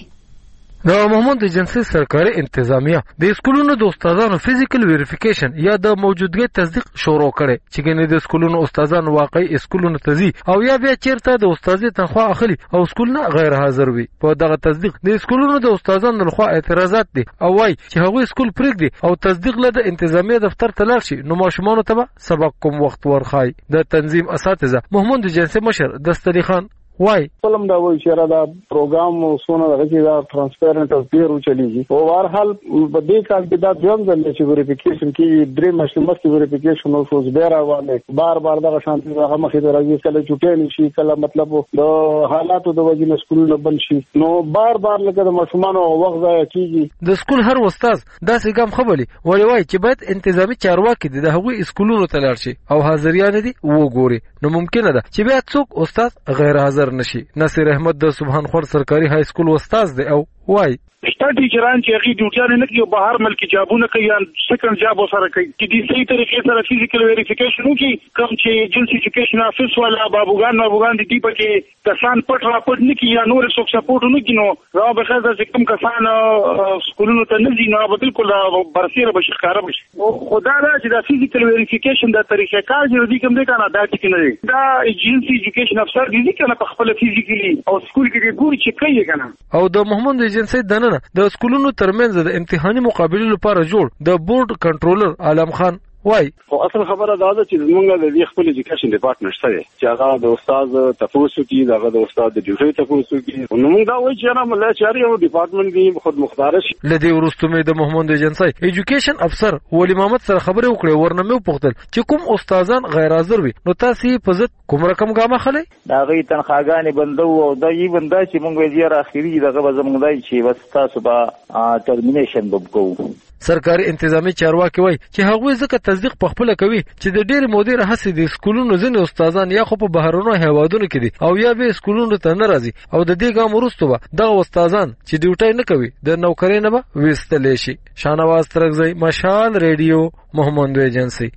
د مومند ایجنسی سرکاري انتظامیه د سکولونو د استادانو فزیکل ویریفیکیشن یا د موجودګۍ تصدیق شروع کړي چې ګنې د سکولونو استادان واقعي سکولونو ته ځي او یا بیا چیرته د استادۍ تنخواه اخلي او سکول نه غیر حاضر وي. په دغه تصدیق د سکولونو د استادانو لخوا اعتراضات دي او وايي چې هغوی سکول پرېږدي او تصدیق له د انتظامیه دفتر ته لاړ شي نو ماشومانو ته به سبق کوم وخت ورخایي. د تنظیم اساتذه مومند ایجنسی مشر دستري خان وای فلم دا وایي چې را دا پروګرام سونه راځي دا ترانسپیرنت او پیرو چلیږي او هر په دې کال کې دا دویم ځل چې ویریفیکیشن کې درې مشلمت ویریفیکیشن او سوز بیره باندې بار دا شانتي هغه مخې ته راځي کله چټې نشي کله مطلب د حالاتو د وجې نه سکولونه بند شي نو بار لکه د ماشومانو وخت ضایع کیږي. د سکول هر استاد داسې ګام خبري وای چې باید انتظامی چارواکي د هغوی سکولونو ته لاړ شي او حاضریان دي وګوري. نو ممکنه ده چې بیا څوک استاد غیر حاضر نشي. نصیر احمد د سبحان خور سرکاري های سکول استاد دی او وای شته ټیچران چې هغه ډیوټیان نه کوي بهر ملک جابونه کوي یا سکند جاب وسره کوي چې د صحیح طریقې سره فزیکل ویریفیکیشن وکړي کوم چې جنس ایجوکیشن افیس والا بابوګان دي پکې کسان پټ راپټ نه کوي یا نور څوک سپورټ نه کوي نو را به خاصه چې کوم کسان سکولونو ته نه ځي نو به بالکل برسیره بشي ښکارا بشي خدا دا چې د فزیکل ویریفیکیشن د طریقې کار جوړ دي کوم دې کنه دا ټکی نه دی دا جنس ایجوکیشن افسر دي کنه په خپل فزیکلی او سکول کې ګوري چې کوي کنه. او د محمد ایجنسی دنه د سکولونو ترمنځ د امتحاني مقابلې لپاره جوړ د بورډ کنټرولر عالم خان وای خو اصل خبره دا ده چې موږ د دې خپل ایجوکیشن ډپارټمنټ سره چې هغه د استاد تفوسو کې دغه د استاد د ډیوټي تفوسو کې نو موږ دا وایي چې نه مله چاري او ډپارټمنټ دی خود مختار شي. لدی ورستمه د محمد ایجنسی ایجوکیشن افسر ولی محمد سره خبرې وکړې ورنه مې وپوښتل چې کوم استادان غیر حاضر وي نو تاسو په ضد کوم رقم ګامه خلې دا غي تنخواګانې بندو او دا یي بندا چې موږ یې اخیری دغه زموږ دای چې وستا صبح ټرمینیشن وکړو. سرکاري انتظامی چارواکي وای چې هغوی ځکه تصدیق په خپل کوي چې د ډېر مودې راهسې د سکولونو ځینې استادان یا خو په بهرونو هیوادونو کې دي او یا به سکولونو ته نه راځي او د دې ګام وروسته به دغه استادان چې ډیوټي نه کوي د نوکرۍ نه به ویستلی شي. شاهنواز ترکزی، مشال ریډیو، محمد ایجنسی.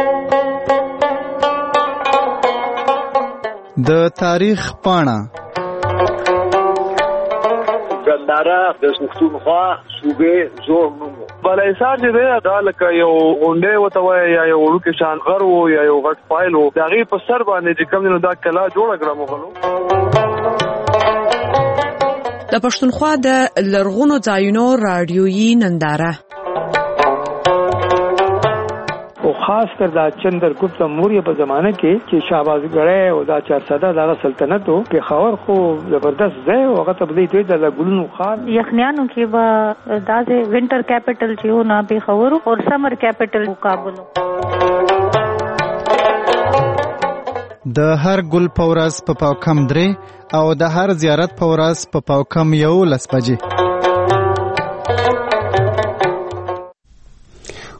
د تاریخ پاڼه ګنداره د پښتونخوا صوبې زور نوم بلایسار چې دی دا لکه یو اونډې وته وای یا یو وړوکی شان غر وو یا یو غټ فایل وو د هغې په سر باندې چې کوم نو دا کلا جوړه کړه مغلو. د پښتونخوا د لرغونو ځایونو راډیویي ننداره او خاص کر دا چندرګپت موریا په زمانه کې چې شهبازګړی او دا 400 دغه سلطنت او پېښور خو زبردست ځای او هغه ته بدی دوی د ګلونو خان یخنیانو کې به دا د وینټر کیپټل چې و نه پېښور او سمر کیپټل کابل. د هر ګل پورس په پاوکم درې او د هر زیارت پورس په پاوکم 11 بجې.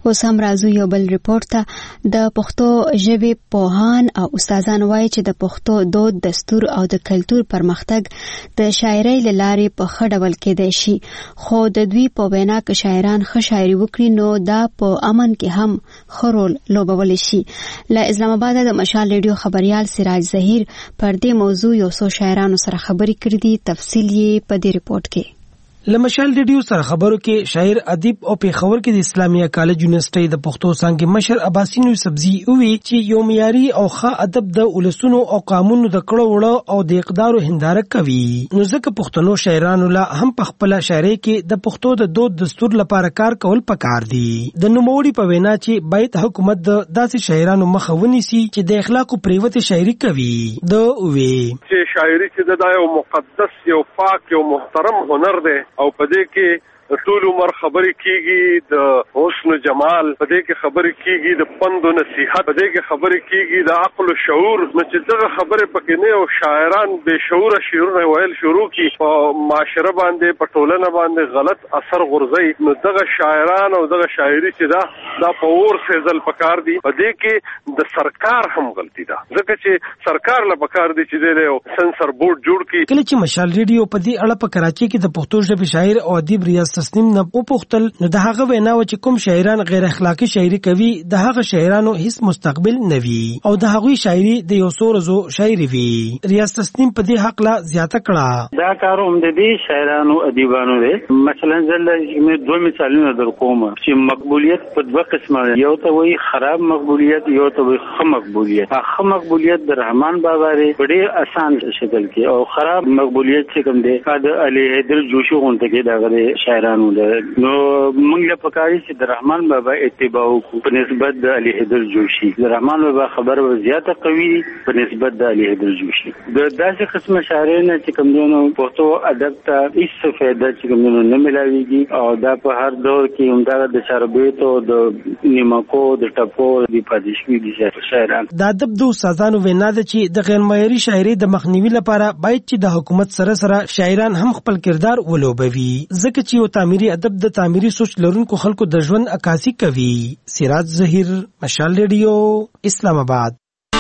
اوس هم راځو یو بل ریپورت ته. د پښتو ژبې پوهان او استادان وایي چې د پښتو دود، دستور او د کلتور پرمختګ د شاعرۍ له لارې په ښه ډول کېدای شي، خو د دوی په وینا که شاعران ښه شاعري وکړي نو دا په امن کې هم ښه رول لوبولی شي. له اسلام آباد د مشال ریډیو خبريال سراج ظهیر پر دې موضوع یو څو شاعرانو سره خبرې کړې دي. تفصیل یې په دې ریپورت کې. لمشال ریډیو سره خبرو کې شاعر ادیب او پیښور کې د اسلامیه کالج یونیورسيټي د پښتو څانګې مشر عباسي نو سبزي وی چې یو معیاري او ښه ادب د ولسونو او قانونو د کړو وړو او د اقدارو هنداره کوي. نو ځکه پښتنو شاعرانو لا هم په خپل شاعري کې د پښتو د دود دستور لپاره کار کول پکار دي. د نوموړي په وینا چې باید حکومت د داسې شاعرانو مخه ونیسي چې د اخلاق او پریوته شاعري کوي. د وی چې شاعري چې د یو مقدس یو پاک یو محترم هنر دی او په دې کې ټول عمر خبرې کیږي د حسن و جمال، په دې کې خبرې کیږي د پند و نصیحت، په دې کې خبرې کیږي د عقل و شعور. نو چې دغه خبرې پکې نه او شاعران بے شعوره شعرونه ویل شروع کی په معاشره باندې په ټولنه باندې غلط اثر غورځي، نو دغه شاعران او دغه شاعري چې دا په اور سېزل پکار دي. په دې کې د سرکار هم غلطي ده، ځکه چې سرکار له پکار دي چې د سنسر بورډ جوړ کړي. کله چې مشال ریډیو په دې اړه په کراچي کې د پښتو ژبې شاعر او ادیب ریاض تسنیم نه وپوښتل نو د هغه وینا و چې کوم شاعران غیر اخلاقی شاعري کوي د هغه شاعرانو هیڅ مستقبل نه وي او د هغوی شاعري د یو څو ورځو شاعري وي. ریاض تسنیم په دې حق لا زیاته کړه. دا کار هم د دې شاعرانو ادیبانو دی. مثلا زله چې دوه مثالونه در کوم چې مقبولیت په دوه قسمه، یو ته وایي خراب مقبولیت، یو ته وایي ښه مقبولیت. ښه مقبولیت د رحمان بابا دی په ډېر آسان شکل کې، او خراب مقبولیت چې کوم دی د علي حیدر جوشي غونډه کې دغه شاعرانو ده. نو موږ له پکاري چې د رحمان بابا اتباع وکړو په نسبت د علي حیدر جوشي. د رحمان بابا خبره زیاته قوي په نسبت د علي حیدر جوشي. د داسې قسمه شاعرانو چې کوم دونو پښتو ادب ته هیڅ فائدہ چې کوم دونو نه ملاويږي، او دا په هر دور کې همدغه د شربېتو د نیمکو د ټپو د پادشوي دي شاعران. د ادب د استادانو وینا ده چې د غیر معیاري شاعري د مخنیوي لپاره باید چې د حکومت سره شاعران هم خپل کردار ولوبوي، ځکه چې یو تعمیري ادب د تعمیري سوچ لرونکو خلکو د ژوند عکاسي کوي. سراج ظهیر، مشال ریډیو، اسلام آباد.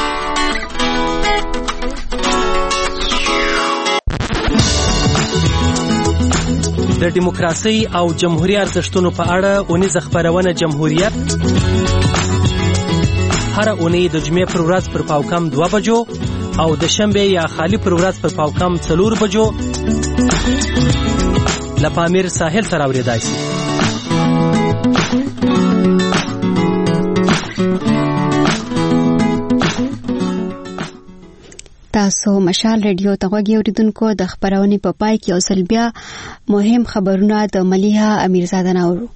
د دیموکراسي او جمهوریت ارزښتونو په اړه اونیزه خبرونه جمهوریت هر اونۍ د جمعې پر ورځ پر پاوکم 2 بجو او د شنبه یا خالی پر ورځ پر پاوکم 4 بجو لپامیر ساحل سره اوریدای شي. تاسو مشال ریډیو ته غوږی اوریدونکو. د خبرونې په پای کې یو ځل بیا مهم خبرونه د ملیحه امیرزاده ناورو.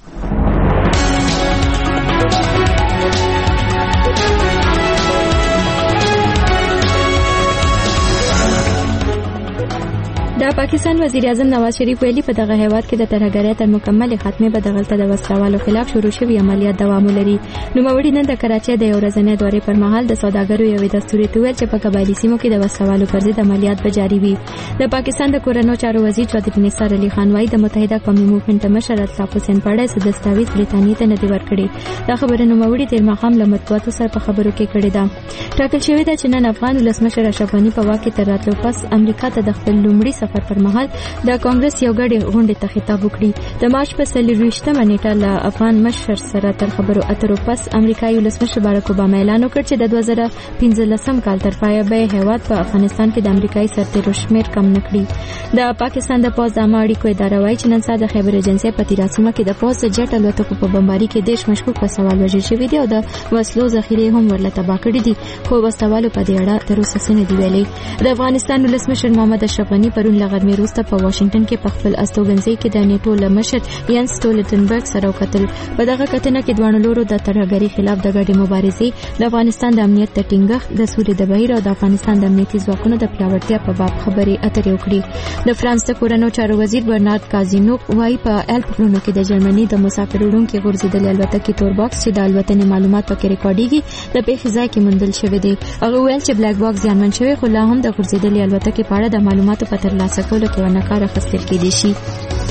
د پاکستان وزیر اعظم نواز شریف ویلي په دغه هیواد کې د ترهګرۍ تر مکمل خاتمه به دغلطه د وسلوالو خلاف شروع شوی عملیات دوام لري. نوموړي نن د کراچۍ د یو ورځنۍ دورې پر مهال د سوداګرو یوې دستوري ته ویل چې په قبایلي سیمو کې د وسلوالو پر ضد عملیات به جاري وي. د پاکستان د کورنیو چارو وزیر چودھری نثار علي خان وايي د متحده قومي موومېنټ مشر اطلاق حسین پاړی د دستاویز برېټانیا ته نه دی ورکړی. دا خبره نوموړي تیر ماښام له مطبوعاتو سره په خبرو کې کړې ده. ټاکل شوې ده چې نن افغان ولسمشر اشرف غني په واک کې تر راتلو پس امریکا ته د خپل لومړي سفر پر مهال د کانګرس یو غړي غونډې ته خطاب وکړي. د مارچ په 24مه نیټه له افغان مشر سره تر خبرو اترو پس امریکایي ولسمشر باراک اوباما اعلان وکړ چې د 2015 کال تر پایه به هیواد په افغانستان کې د امریکایي سرتیرو شمیر کم نکړي. د پاکستان د پوز د عامه اړیکو اداره وایي چې نن سهار د خیبر ایجنسي په تیراسمه کې د پوز جټ الوتکو په بمباري کې 10 مشکوک وسوال وژل شوي دي او د وسلو ذخیره هم ورله تباه کړي دي، خو وسوالو په دې اړه تر اوسه څه نه دي ویلي. د افغانستان ولسمشر محمد اشرف غني پرون له غرمې وروسته په واشنگټن کې په خپل استوګنځي کې د نیټو له مشر ینس ستولټنبرګ سره وکتل. په دغه کتنه کې دوه لورو د ترهګرۍ خلاف د ګډې مبارزې، د افغانستان د امنیت د ټینګښت، د سولې د بهیر او د افغانستان د امنیتي ځواکونو د پیاوړتیا په باب خبرې اترې وکړي. د فرانس د کورنیو چارو وزیر برنارد کازینوف وايي په الپ غرونو کې د جرمني د مسافر وړونکو غورځېدلې الوتکې تور باکس چې د الوتنې معلومات پکې ریکارډېږي د پیښې ځای کې موندل شوی دی. هغه ویل چې بلیک باکس زیانمن شوی، خو لا هم د غورځېدلې الوتکې په اړه د معلوماتو په ترلاسه کولو کې ونکار اخیستل کېدای شي.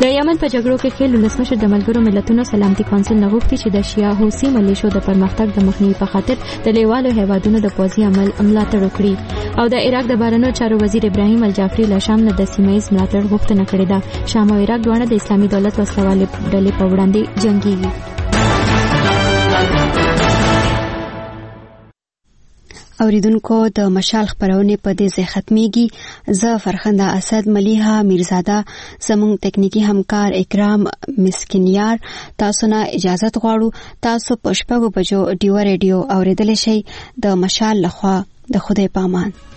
د یمن په جګړو کې خېل ولسمشر د ملګرو ملتونو سلامتي کونسل نه غوښتي چې د شیا حوثي ملیشو د پرمختګ د مخنیوي په خاطر د لیوالو هیوادونو د پوځي عمل ملاتړ وکړي او د عراق د بهرنیو چارو وزیر ابراهیم الجعفری له شام نه د سیمه ییز ملاتړ غوښتنه کړې ده. شام او عراق دواړه د اسلامي دولت وسلوالې ډلې په وړاندې جنګيږي. اوریدونکو د مشال خبرونه په دې ځای ختميږي. زه فرخنده اسد، ملیحه میرزاده، زموږ تکنیکی همکار اکرام مسکینیار تاسو نه اجازه غواړو. تاسو په 6 بجو ډیو ریډیو اوریدل شئ د مشال لخوا. د خدای پامان.